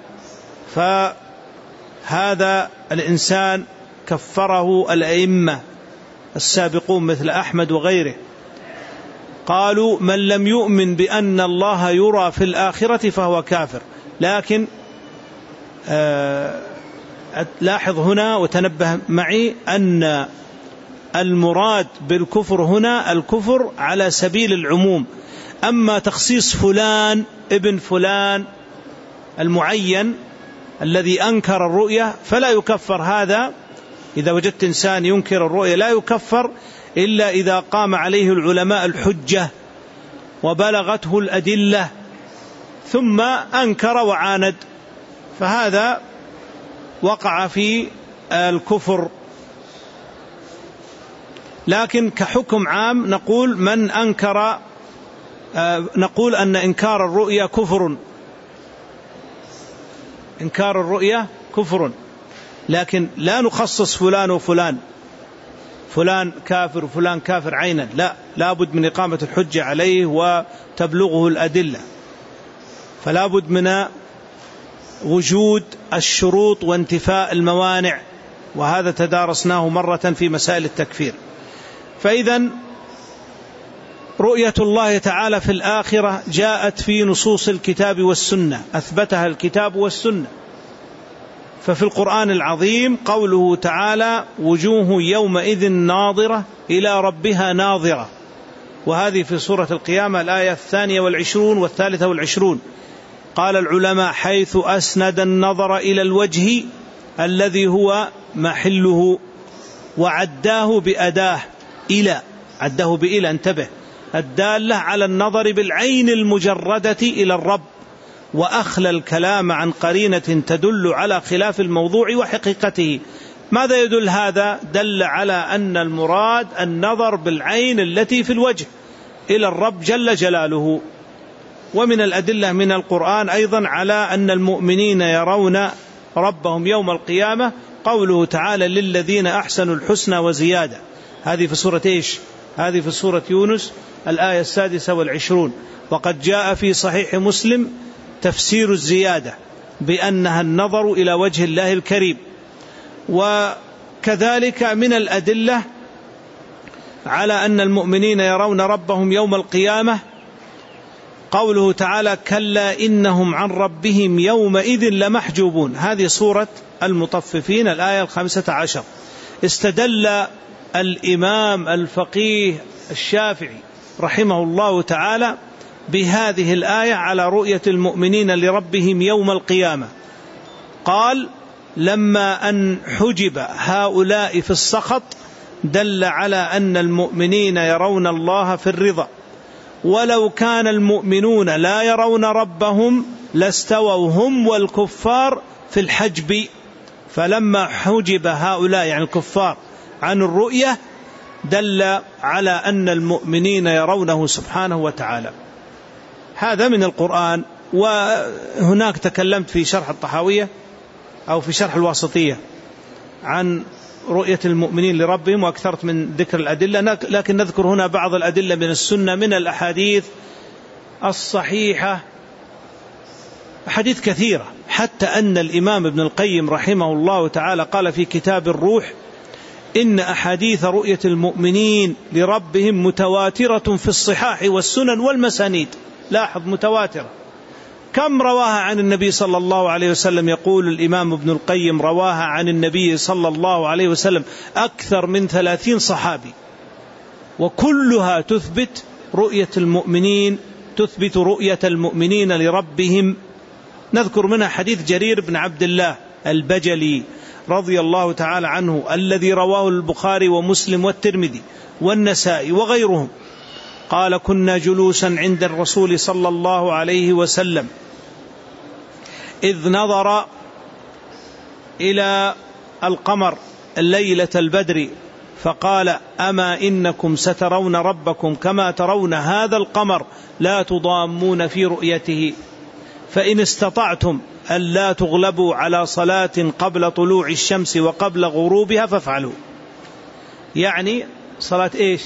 فهذا الإنسان كفره الأئمة السابقون مثل أحمد وغيره، قالوا من لم يؤمن بأن الله يرى في الآخرة فهو كافر. لكن لاحظ هنا وتنبه معي أن المراد بالكفر هنا الكفر على سبيل العموم، أما تخصيص فلان ابن فلان المعين الذي أنكر الرؤية فلا يكفر. هذا إذا وجدت إنسان ينكر الرؤية لا يكفر إلا إذا قام عليه العلماء الحجة وبلغته الأدلة ثم أنكر وعاند، فهذا وقع في الكفر. لكن كحكم عام نقول من أنكر، نقول أن إنكار الرؤية كفر، إنكار الرؤية كفر، لكن لا نخصص فلان وفلان، فلان كافر وفلان كافر عينا، لا بد من إقامة الحجة عليه وتبلغه الأدلة، فلا بد من وجود الشروط وانتفاء الموانع، وهذا تدارسناه مرة في مسائل التكفير. فإذا رؤية الله تعالى في الآخرة جاءت في نصوص الكتاب والسنة، أثبتها الكتاب والسنة. ففي القرآن العظيم قوله تعالى وجوه يومئذ ناظرة إلى ربها ناظرة، وهذه في سورة القيامة الآية 22 و23. قال العلماء حيث أسند النظر إلى الوجه الذي هو محله، وعداه بأداه إلى، عداه بإلى، انتبه، الدالة على النظر بالعين المجردة إلى الرب، وأخلى الكلام عن قرينة تدل على خلاف الموضوع وحقيقته. ماذا يدل هذا؟ دل على أن المراد النظر بالعين التي في الوجه إلى الرب جل جلاله. ومن الأدلة من القرآن أيضا على أن المؤمنين يرون ربهم يوم القيامة قوله تعالى للذين أحسنوا الحسنى وزيادة، هذه في سورة إيش؟ هذه في سورة يونس الآية 26. وقد جاء في صحيح مسلم تفسير الزيادة بأنها النظر إلى وجه الله الكريم. وكذلك من الأدلة على أن المؤمنين يرون ربهم يوم القيامة قوله تعالى كلا إنهم عن ربهم يومئذ لمحجوبون، هذه سورة المطففين الآية 15. استدل الإمام الفقيه الشافعي رحمه الله تعالى بهذه الآية على رؤية المؤمنين لربهم يوم القيامة. قال لما أن حجب هؤلاء في السخط دل على أن المؤمنين يرون الله في الرضا، ولو كان المؤمنون لا يرون ربهم لاستووا هم والكفار في الحجب فلما حجب هؤلاء يعني الكفار عن الرؤية دل على أن المؤمنين يرونه سبحانه وتعالى. هذا من القرآن. وهناك تكلمت في شرح الطحاوية أو في شرح الواسطية عن رؤية المؤمنين لربهم وأكثرت من ذكر الأدلة، لكن نذكر هنا بعض الأدلة من السنة من الأحاديث الصحيحة، أحاديث كثيرة، حتى أن الإمام ابن القيم رحمه الله تعالى قال في كتاب الروح: إن أحاديث رؤية المؤمنين لربهم متواترة في الصحاح والسنن والمسانيد. لاحظ، متواترة. كم رواها عن النبي صلى الله عليه وسلم؟ يقول الإمام ابن القيم: رواها عن النبي صلى الله عليه وسلم أكثر من 30 صحابي، وكلها تثبت رؤية المؤمنين، تثبت رؤية المؤمنين لربهم. نذكر منها حديث جرير بن عبد الله البجلي رضي الله تعالى عنه الذي رواه البخاري ومسلم والترمذي والنسائي وغيرهم، قال: كنا جلوسا عند الرسول صلى الله عليه وسلم إذ نظر إلى القمر ليلة البدر فقال: أما إنكم سترون ربكم كما ترون هذا القمر لا تضامون في رؤيته، فإن استطعتم أن لا تغلبوا على صلاة قبل طلوع الشمس وقبل غروبها فافعلوا. يعني صلاة إيش؟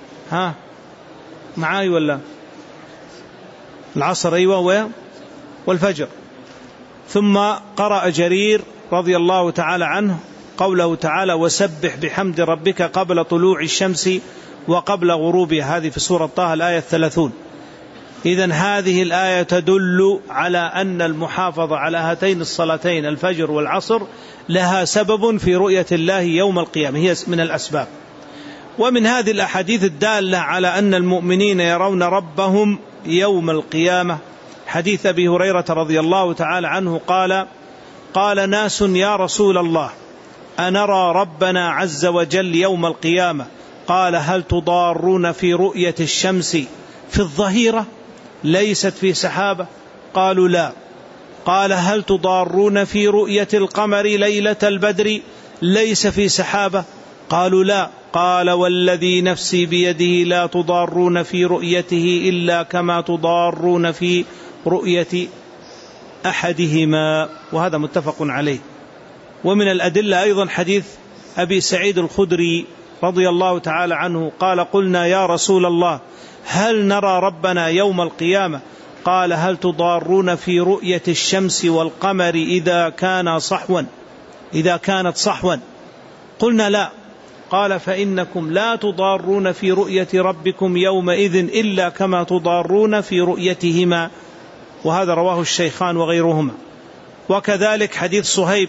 معاي ولا؟ العصر، أيوة، والفجر. ثم قرأ جرير رضي الله تعالى عنه قوله تعالى: وسبح بحمد ربك قبل طلوع الشمس وقبل غروبها، هذه في سورة طه الآية 30. إذن هذه الآية تدل على أن المحافظة على هاتين الصلاتين الفجر والعصر لها سبب في رؤية الله يوم القيامة، هي من الأسباب. ومن هذه الأحاديث الدالة على أن المؤمنين يرون ربهم يوم القيامة حديث أبي هريرة رضي الله تعالى عنه قال ناس: يا رسول الله، أنرى ربنا عز وجل يوم القيامة؟ قال: هل تضارون في رؤية الشمس في الظهيرة ليست في سحابة؟ قالوا: لا. قال: هل تضارون في رؤية القمر ليلة البدر ليس في سحابة؟ قالوا: لا. قال: والذي نفسي بيده لا تضارون في رؤيته إلا كما تضارون في رؤية أحدهما. وهذا متفق عليه. ومن الأدلة أيضا حديث أبي سعيد الخدري رضي الله تعالى عنه قال: قلنا يا رسول الله، هل نرى ربنا يوم القيامة؟ قال: هل تضارون في رؤية الشمس والقمر إذا كانت صحوا؟ قلنا: لا. قال: فإنكم لا تضارون في رؤية ربكم يومئذ إلا كما تضارون في رؤيتهما. وهذا رواه الشيخان وغيرهما. وكذلك حديث صهيب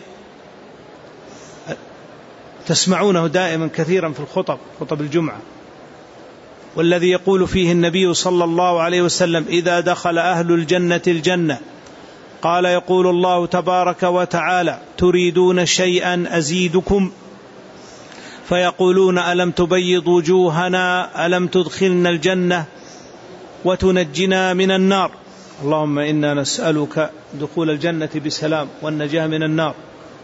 تسمعونه دائما كثيرا في خطب الجمعة، والذي يقول فيه النبي صلى الله عليه وسلم: إذا دخل أهل الجنة الجنة قال يقول الله تبارك وتعالى: تريدون شيئا أزيدكم؟ فيقولون: ألم تبيض وجوهنا؟ ألم تدخلنا الجنة وتنجنا من النار؟ اللهم إنا نسألك دخول الجنة بسلام والنجاة من النار.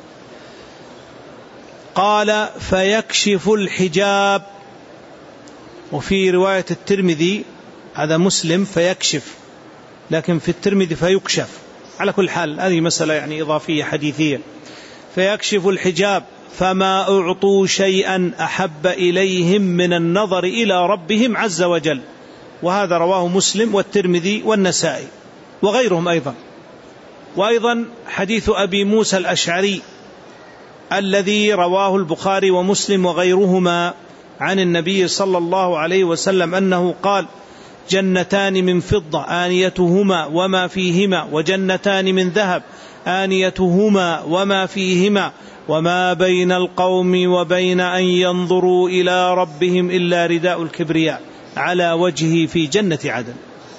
قال: فيكشف الحجاب. وفي رواية الترمذي، هذا مسلم، فيكشف، لكن في الترمذي فيكشف. على كل حال هذه مسألة يعني إضافية حديثية. فيكشف الحجاب فما أعطوا شيئا أحب إليهم من النظر إلى ربهم عز وجل. وهذا رواه مسلم والترمذي والنسائي وغيرهم أيضا. وأيضا حديث أبي موسى الأشعري الذي رواه البخاري ومسلم وغيرهما عن النبي صلى الله عليه وسلم أنه قال: جنتان من فضة آنيتهما وما فيهما، وجنتان من ذهب آنيتهما وما فيهما، وما بين القوم وبين أن ينظروا إلى ربهم إلا رداء الكبرياء على وجهه في جنة عدن.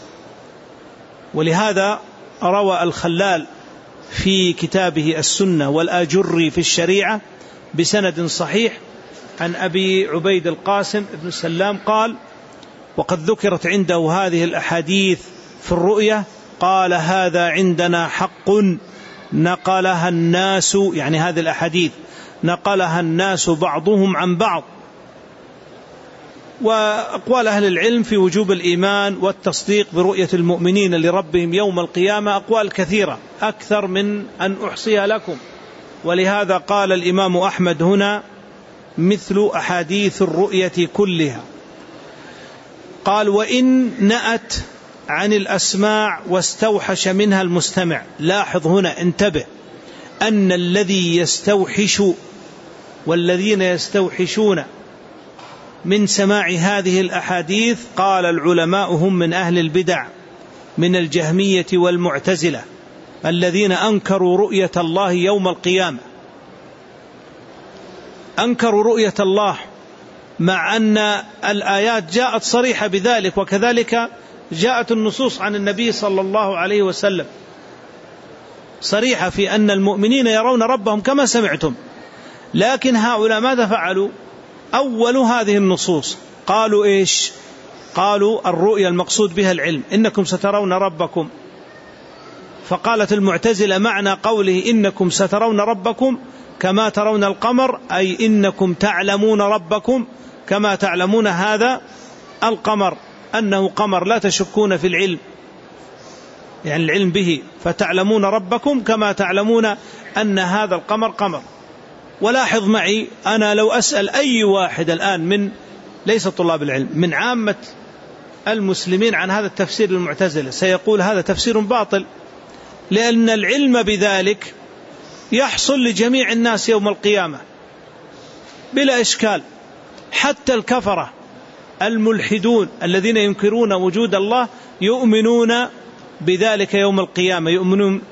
ولهذا روى الخلال في كتابه السنة والآجري في الشريعة بسند صحيح عن أبي عبيد القاسم بن سلام قال: وقد ذكرت عنده هذه الأحاديث في الرؤية، قال: هذا عندنا حق نقلها الناس، يعني هذه الأحاديث نقلها الناس بعضهم عن بعض. وأقوال أهل العلم في وجوب الإيمان والتصديق برؤية المؤمنين لربهم يوم القيامة أقوال كثيرة أكثر من أن أحصيها لكم، ولهذا قال الإمام أحمد هنا مثل أحاديث الرؤية كلها. قال: وإن نأت عن الأسماع واستوحش منها المستمع. لاحظ هنا، انتبه، أن الذي يستوحش والذين يستوحشون من سماع هذه الأحاديث قال العلماء هم من أهل البدع من الجهمية والمعتزلة الذين أنكروا رؤية الله يوم القيامة. أنكروا رؤية الله مع أن الآيات جاءت صريحة بذلك، وكذلك جاءت النصوص عن النبي صلى الله عليه وسلم صريحة في أن المؤمنين يرون ربهم كما سمعتم. لكن هؤلاء ماذا فعلوا؟ أول هذه النصوص قالوا إيش؟ قالوا الرؤيا المقصود بها العلم، إنكم سترون ربكم. فقالت المعتزلة معنى قوله إنكم سترون ربكم كما ترون القمر، أي إنكم تعلمون ربكم كما تعلمون هذا القمر، أنه قمر لا تشكون في العلم، يعني العلم به، فتعلمون ربكم كما تعلمون أن هذا القمر قمر. ولاحظ معي، أنا لو أسأل أي واحد الآن من ليس طلاب العلم، من عامة المسلمين عن هذا التفسير المعتزلة، سيقول هذا تفسير باطل، لأن العلم بذلك يحصل لجميع الناس يوم القيامة بلا إشكال. حتى الكفرة الملحدون الذين ينكرون وجود الله يؤمنون بذلك يوم القيامة، يؤمنون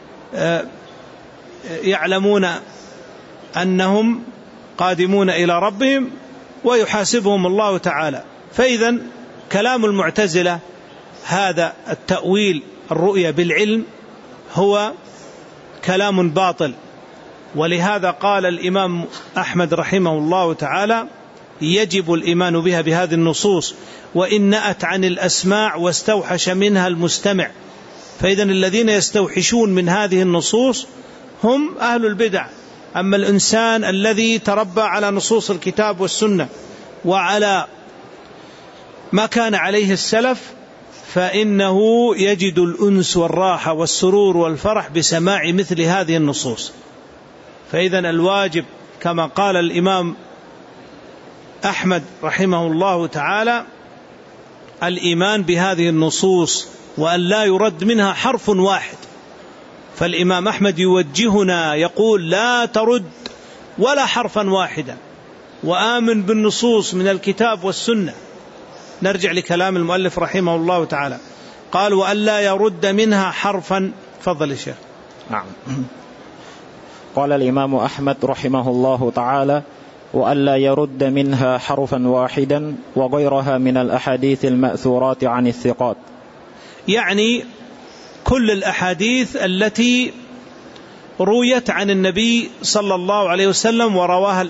يعلمون أنهم قادمون إلى ربهم ويحاسبهم الله تعالى. فإذا كلام المعتزلة هذا التأويل الرؤية بالعلم هو كلام باطل. ولهذا قال الإمام أحمد رحمه الله تعالى: يجب الإيمان بها بهذه النصوص وإن نأت عن الأسماع واستوحش منها المستمع. فإذا الذين يستوحشون من هذه النصوص هم أهل البدع. أما الإنسان الذي تربى على نصوص الكتاب والسنة وعلى ما كان عليه السلف فإنه يجد الأنس والراحة والسرور والفرح بسماع مثل هذه النصوص. فإذا الواجب كما قال الإمام أحمد رحمه الله تعالى الإيمان بهذه النصوص وأن لا يرد منها حرف واحد. فالإمام أحمد يوجهنا يقول: لا ترد ولا حرفا واحدا، وآمن بالنصوص من الكتاب والسنة. نرجع لكلام المؤلف رحمه الله تعالى، قال: وأن لا يرد منها حرفا. تفضل يا شيخ. نعم. قال الإمام أحمد رحمه الله تعالى: وألا يرد منها حرفا واحدا وغيرها من الأحاديث المأثورات عن الثقات. يعني كل الأحاديث التي رويت عن النبي صلى الله عليه وسلم ورواها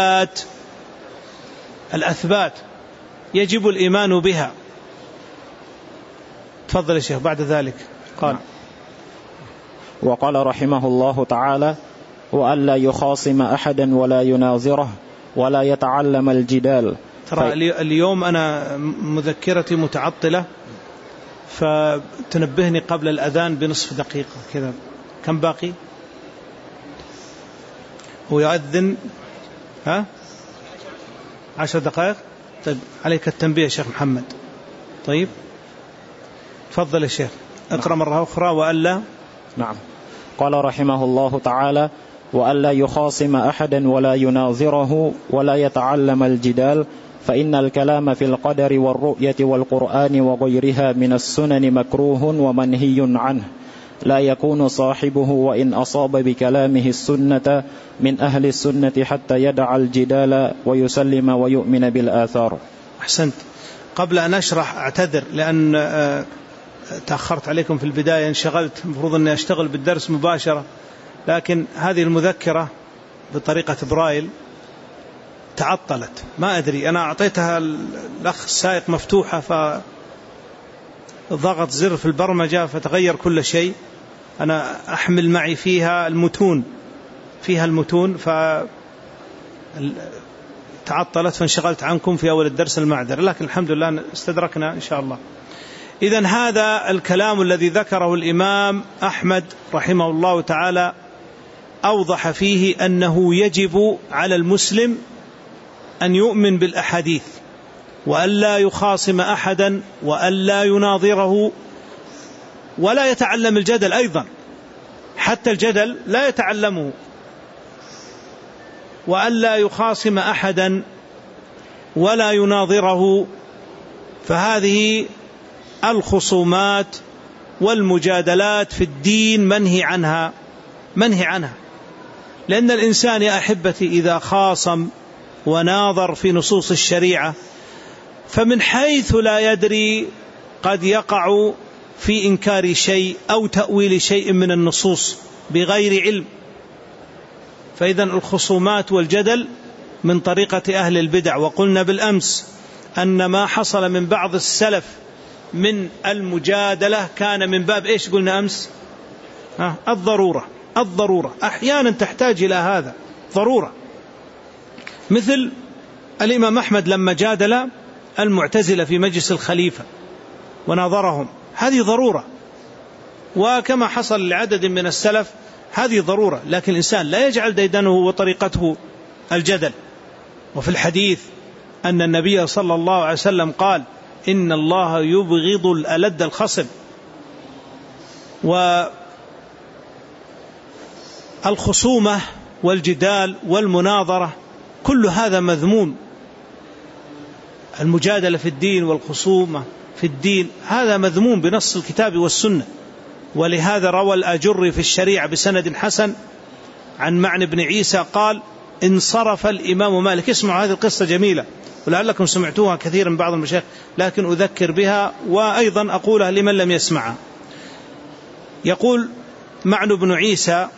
الأثبات يجب الإيمان بها. تفضل يا شيخ. بعد ذلك قال: وقال رحمه الله تعالى: وألا يخاصم أحدا ولا يناظره ولا يتعلم الجدال. ترى اليوم أنا مذكرتي متعطلة، فتنبهني قبل الأذان بنصف دقيقة كذا. كم باقي؟ هو يؤذن 10 دقائق. طيب عليك التنبيه يا شيخ محمد. طيب تفضل يا شيخ، اقرأ مرة أخرى. وألا. نعم. قال رحمه الله تعالى: وألا يخاصم أحدا ولا يناظره ولا يتعلم الجدال، فإن الكلام في القدر والرؤية والقرآن وغيرها من السنن مكروه ومنهي عنه، لا يكون صاحبه وإن أصاب بكلامه السنة من أهل السنة حتى يدع الجدال ويسلم ويؤمن بالآثار. أحسنت. قبل أن أشرح أعتذر لأن تأخرت عليكم في البداية، انشغلت، المفروض أني أشتغل بالدرس مباشرة، لكن هذه المذكرة بطريقة برايل تعطلت، ما أدري، أنا أعطيتها الأخ السائق مفتوحة فضغط زر في البرمجة فتغير كل شيء، أنا أحمل معي فيها المتون فتعطلت فانشغلت عنكم في أول الدرس المعذرة، لكن الحمد لله استدركنا إن شاء الله. إذن هذا الكلام الذي ذكره الإمام أحمد رحمه الله تعالى أوضح فيه أنه يجب على المسلم أن يؤمن بالأحاديث، وألا يخاصم أحدا، وألا يناظره، ولا يتعلم الجدل أيضا، حتى الجدل لا يتعلمه، وألا يخاصم أحدا ولا يناظره. فهذه الخصومات والمجادلات في الدين منهي عنها، لأن الإنسان يا أحبتي إذا خاصم وناظر في نصوص الشريعة فمن حيث لا يدري قد يقع في إنكار شيء أو تأويل شيء من النصوص بغير علم. فإذا الخصومات والجدل من طريقة أهل البدع. وقلنا بالأمس أن ما حصل من بعض السلف من المجادلة كان من باب إيش قلنا أمس؟ الضرورة أحيانا تحتاج إلى هذا، ضرورة. مثل الإمام أحمد لما جادل المعتزلة في مجلس الخليفة وناظرهم، هذه ضرورة، وكما حصل لعدد من السلف هذه ضرورة، لكن الإنسان لا يجعل ديدنه وطريقته الجدل. وفي الحديث أن النبي صلى الله عليه وسلم قال إن الله يبغض الألد الخصم. والخصومة والجدال والمناظرة كل هذا مذموم. المجادلة في الدين والخصومة في الدين هذا مذموم بنص الكتاب والسنة. ولهذا روى الأجري في الشريعة بسند حسن عن معن بن عيسى قال انصرف الإمام مالك. اسمعوا هذه القصة جميلة ولعلكم سمعتوها كثيرا من بعض المشايخ، لكن أذكر بها وأيضا أقولها لمن لم يسمعها. يقول معن بن عيسى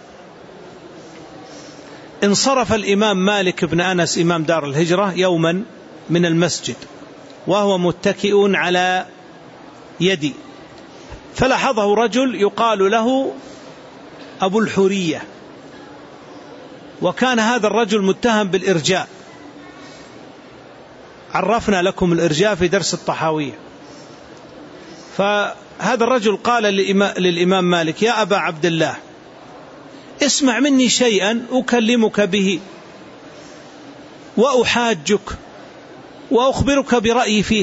انصرف الإمام مالك بن أنس إمام دار الهجرة يوما من المسجد وهو متكئ على يدي، فلاحظه رجل يقال له أبو الحورية، وكان هذا الرجل متهم بالإرجاء. عرفنا لكم الإرجاء في درس الطحاوية. فهذا الرجل قال للإمام مالك يا أبا عبد الله اسمع مني شيئا أكلمك به وأحاجك وأخبرك برأيي فيه.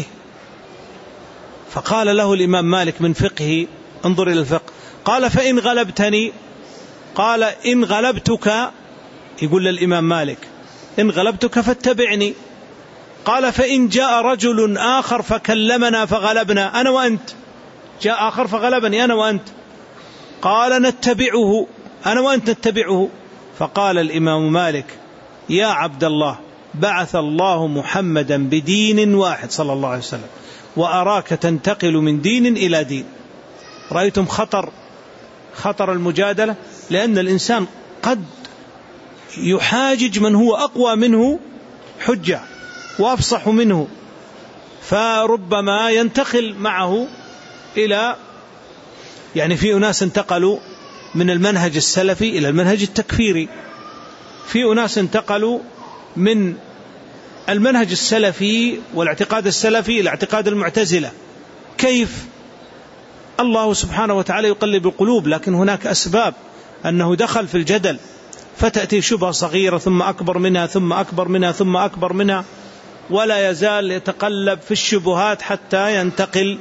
فقال له الإمام مالك من فقهه، انظر إلى الفقه، قال فإن غلبتني، قال إن غلبتك، يقول للإمام مالك إن غلبتك فاتبعني. قال فإن جاء رجل آخر فكلمنا فغلبنا أنا وأنت، جاء آخر فغلبني أنا وأنت، قال نتبعه أنا وأنت نتبعه. فقال الإمام مالك يا عبد الله بعث الله محمدا بدين واحد صلى الله عليه وسلم وأراك تنتقل من دين إلى دين. رأيتم خطر المجادلة، لأن الإنسان قد يحاجج من هو أقوى منه حجة وأفصح منه، فربما ينتقل معه إلى، يعني في أناس انتقلوا من المنهج السلفي إلى المنهج التكفيري، في أناس انتقلوا من المنهج السلفي والاعتقاد السلفي إلى اعتقاد المعتزلة. كيف؟ الله سبحانه وتعالى يقلب القلوب، لكن هناك أسباب أنه دخل في الجدل، فتأتي شبهة صغيرة ثم أكبر منها ثم أكبر منها ثم أكبر منها، ولا يزال يتقلب في الشبهات حتى ينتقل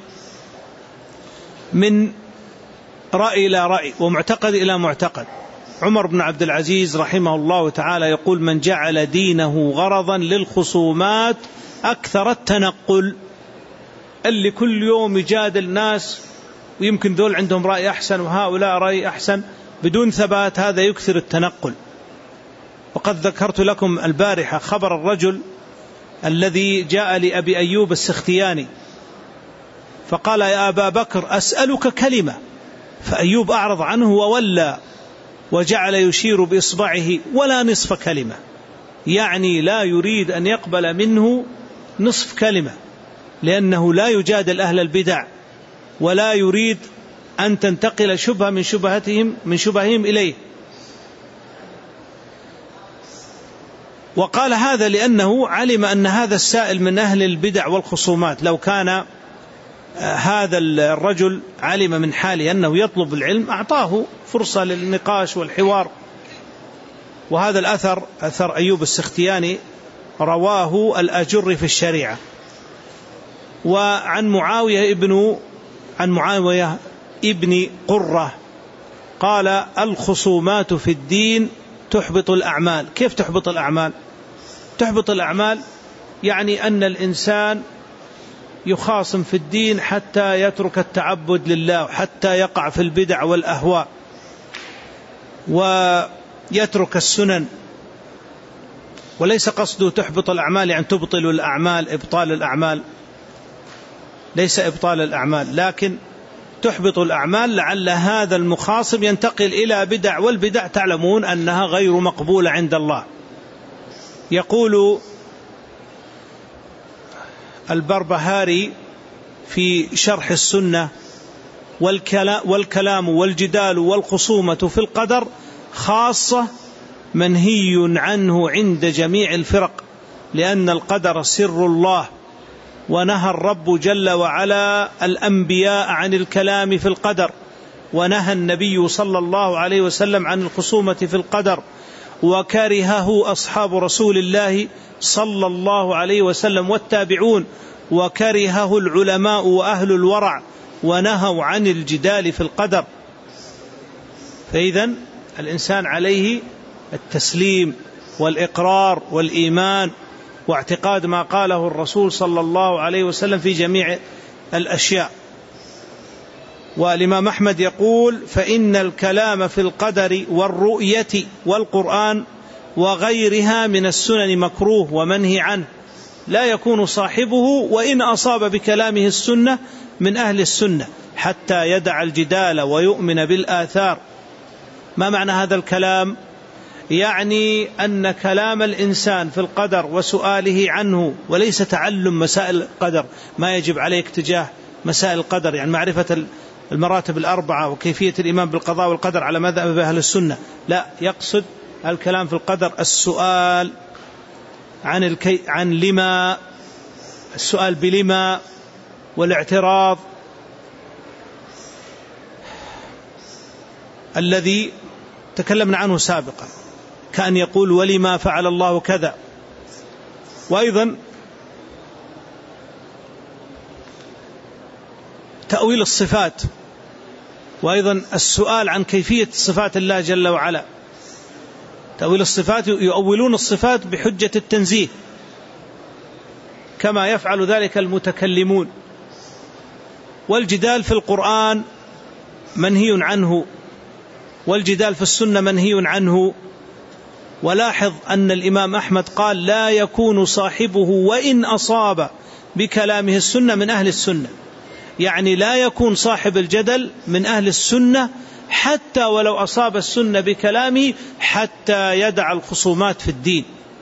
من رأي إلى رأي ومعتقد إلى معتقد. عمر بن عبد العزيز رحمه الله تعالى يقول من جعل دينه غرضا للخصومات أكثر التنقل. اللي كل يوم يجادل ناس ويمكن ذول عندهم رأي أحسن وهؤلاء رأي أحسن بدون ثبات، هذا يكثر التنقل. وقد ذكرت لكم البارحة خبر الرجل الذي جاء لأبي أيوب السختياني فقال يا أبا بكر أسألك كلمة، فأيوب أعرض عنه وولى وجعل يشير بإصبعه ولا نصف كلمة، يعني لا يريد أن يقبل منه نصف كلمة، لأنه لا يجادل أهل البدع ولا يريد أن تنتقل شبهة من شبههم إليه. وقال هذا لأنه علم أن هذا السائل من أهل البدع والخصومات. لو كان هذا الرجل علم من حاله أنه يطلب العلم أعطاه فرصة للنقاش والحوار. وهذا الأثر أثر أيوب السختياني رواه الأجر في الشريعة. وعن معاوية ابن قرة قال الخصومات في الدين تحبط الأعمال. كيف تحبط الأعمال؟ تحبط الأعمال يعني أن الإنسان يخاصم في الدين حتى يترك التعبد لله، حتى يقع في البدع والأهواء ويترك السنن. وليس قصده تحبط الأعمال يعني تبطل الأعمال، إبطال الأعمال، ليس إبطال الأعمال، لكن تحبط الأعمال لعل هذا المخاصم ينتقل إلى بدع، والبدع تعلمون أنها غير مقبولة عند الله. يقول البربهاري في شرح السنة والكلام والجدال والخصومة في القدر خاصة منهي عنه عند جميع الفرق، لأن القدر سر الله، ونهى الرب جل وعلا الأنبياء عن الكلام في القدر، ونهى النبي صلى الله عليه وسلم عن الخصومة في القدر، وكرهه أصحاب رسول الله صلى الله عليه وسلم والتابعون، وكرهه العلماء وأهل الورع، ونهوا عن الجدال في القدر. فإذن الإنسان عليه التسليم والإقرار والإيمان واعتقاد ما قاله الرسول صلى الله عليه وسلم في جميع الأشياء. والإمام أحمد يقول فإن الكلام في القدر والرؤية والقرآن وغيرها من السنن مكروه ومنهي عنه، لا يكون صاحبه وإن أصاب بكلامه السنة من أهل السنة حتى يدع الجدال ويؤمن بالآثار. ما معنى هذا الكلام؟ يعني أن كلام الإنسان في القدر وسؤاله عنه، وليس تعلم مسائل القدر، ما يجب عليك تجاه مسائل القدر يعني معرفة المراتب الأربعة وكيفية الإيمان بالقضاء والقدر على مذهب أهل السنة، لا، يقصد الكلام في القدر السؤال عن لما، السؤال بلما، والاعتراض الذي تكلمنا عنه سابقا، كأن يقول ولما فعل الله كذا. وأيضا تأويل الصفات، وأيضا السؤال عن كيفية صفات الله جل وعلا. تأويل الصفات يؤولون الصفات بحجة التنزيه كما يفعل ذلك المتكلمون. والجدال في القرآن منهي عنه، والجدال في السنة منهي عنه. ولاحظ أن الإمام أحمد قال لا يكون صاحبه وإن أصاب بكلامه السنة من أهل السنة، يعني لا يكون صاحب الجدل من أهل السنة حتى ولو أصاب السنة بكلامه، حتى يدع الخصومات في الدين،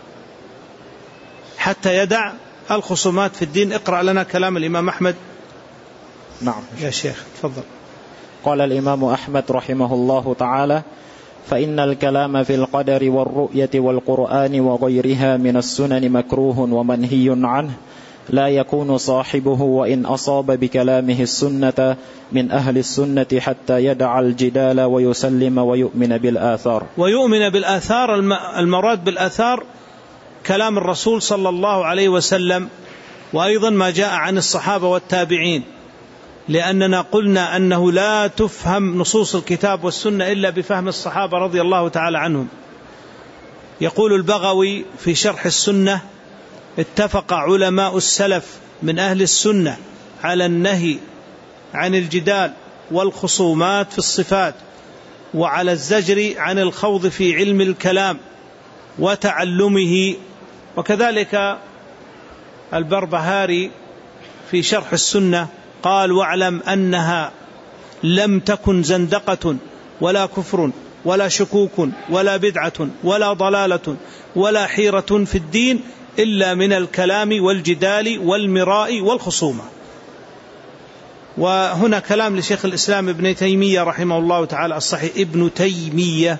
حتى يدع الخصومات في الدين. اقرأ لنا كلام الإمام أحمد. نعم يا شيخ تفضل. قال الإمام أحمد رحمه الله تعالى فإن الكلام في القدر والرؤية والقرآن وغيرها من السنن مكروه ومنهي عنه، لا يكون صاحبه وإن أصاب بكلامه السنة من أهل السنة حتى يدع الجدال ويسلم ويؤمن بالآثار. ويؤمن بالآثار، المراد بالآثار كلام الرسول صلى الله عليه وسلم، وأيضا ما جاء عن الصحابة والتابعين، لأننا قلنا أنه لا تفهم نصوص الكتاب والسنة إلا بفهم الصحابة رضي الله تعالى عنهم. يقول البغوي في شرح السنة اتفق علماء السلف من أهل السنة على النهي عن الجدال والخصومات في الصفات، وعلى الزجر عن الخوض في علم الكلام وتعلمه. وكذلك البربهاري في شرح السنة قال واعلم أنها لم تكن زندقة ولا كفر ولا شكوك ولا بدعة ولا ضلالة ولا حيرة في الدين إلا من الكلام والجدال والمراء والخصومة. وهنا كلام لشيخ الإسلام ابن تيمية رحمه الله تعالى الصحيح، ابن تيمية.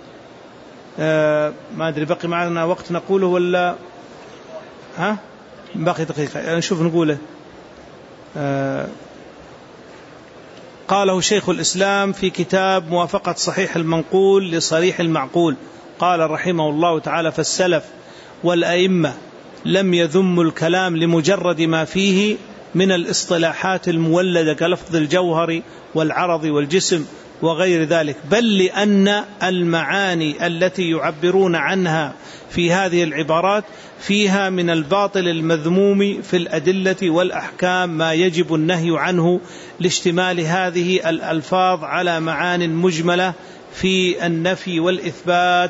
ما أدري بقي معنا وقت نقوله ولا باقي دقيقة نشوف نقوله. قاله شيخ الإسلام في كتاب موافقة صحيح المنقول لصريح المعقول، قال رحمه الله تعالى: فالسلف والأئمة لم يذموا الكلام لمجرد ما فيه من الاصطلاحات المولدة كلفظ الجوهر والعرض والجسم وغير ذلك، بل لأن المعاني التي يعبرون عنها في هذه العبارات فيها من الباطل المذموم في الأدلة والأحكام ما يجب النهي عنه لاشتمال هذه الألفاظ على معان مجملة في النفي والإثبات،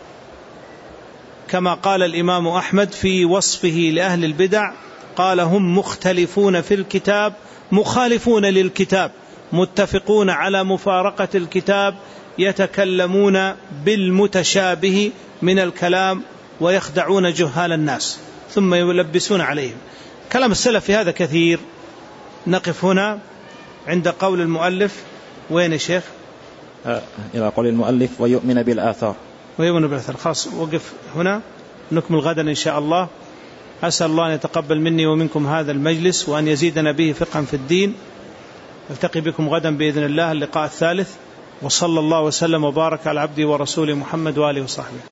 كما قال الإمام أحمد في وصفه لأهل البدع، قال: هم مختلفون في الكتاب مخالفون للكتاب متفقون على مفارقة الكتاب يتكلمون بالمتشابه من الكلام ويخدعون جهال الناس ثم يلبسون عليهم. كلام السلف في هذا كثير. نقف هنا عند قول المؤلف. وين يا شيخ؟ إلى قول المؤلف: ويؤمن بالآثار. ويؤمن بالآثار. خلاص وقف هنا، نكمل غدا إن شاء الله. أسأل الله أن يتقبل مني ومنكم هذا المجلس وأن يزيدنا به فقها في الدين. ألتقي بكم غدا بإذن الله اللقاء الثالث، وصلى الله وسلم وبارك على عبده ورسوله محمد وآله وصحبه.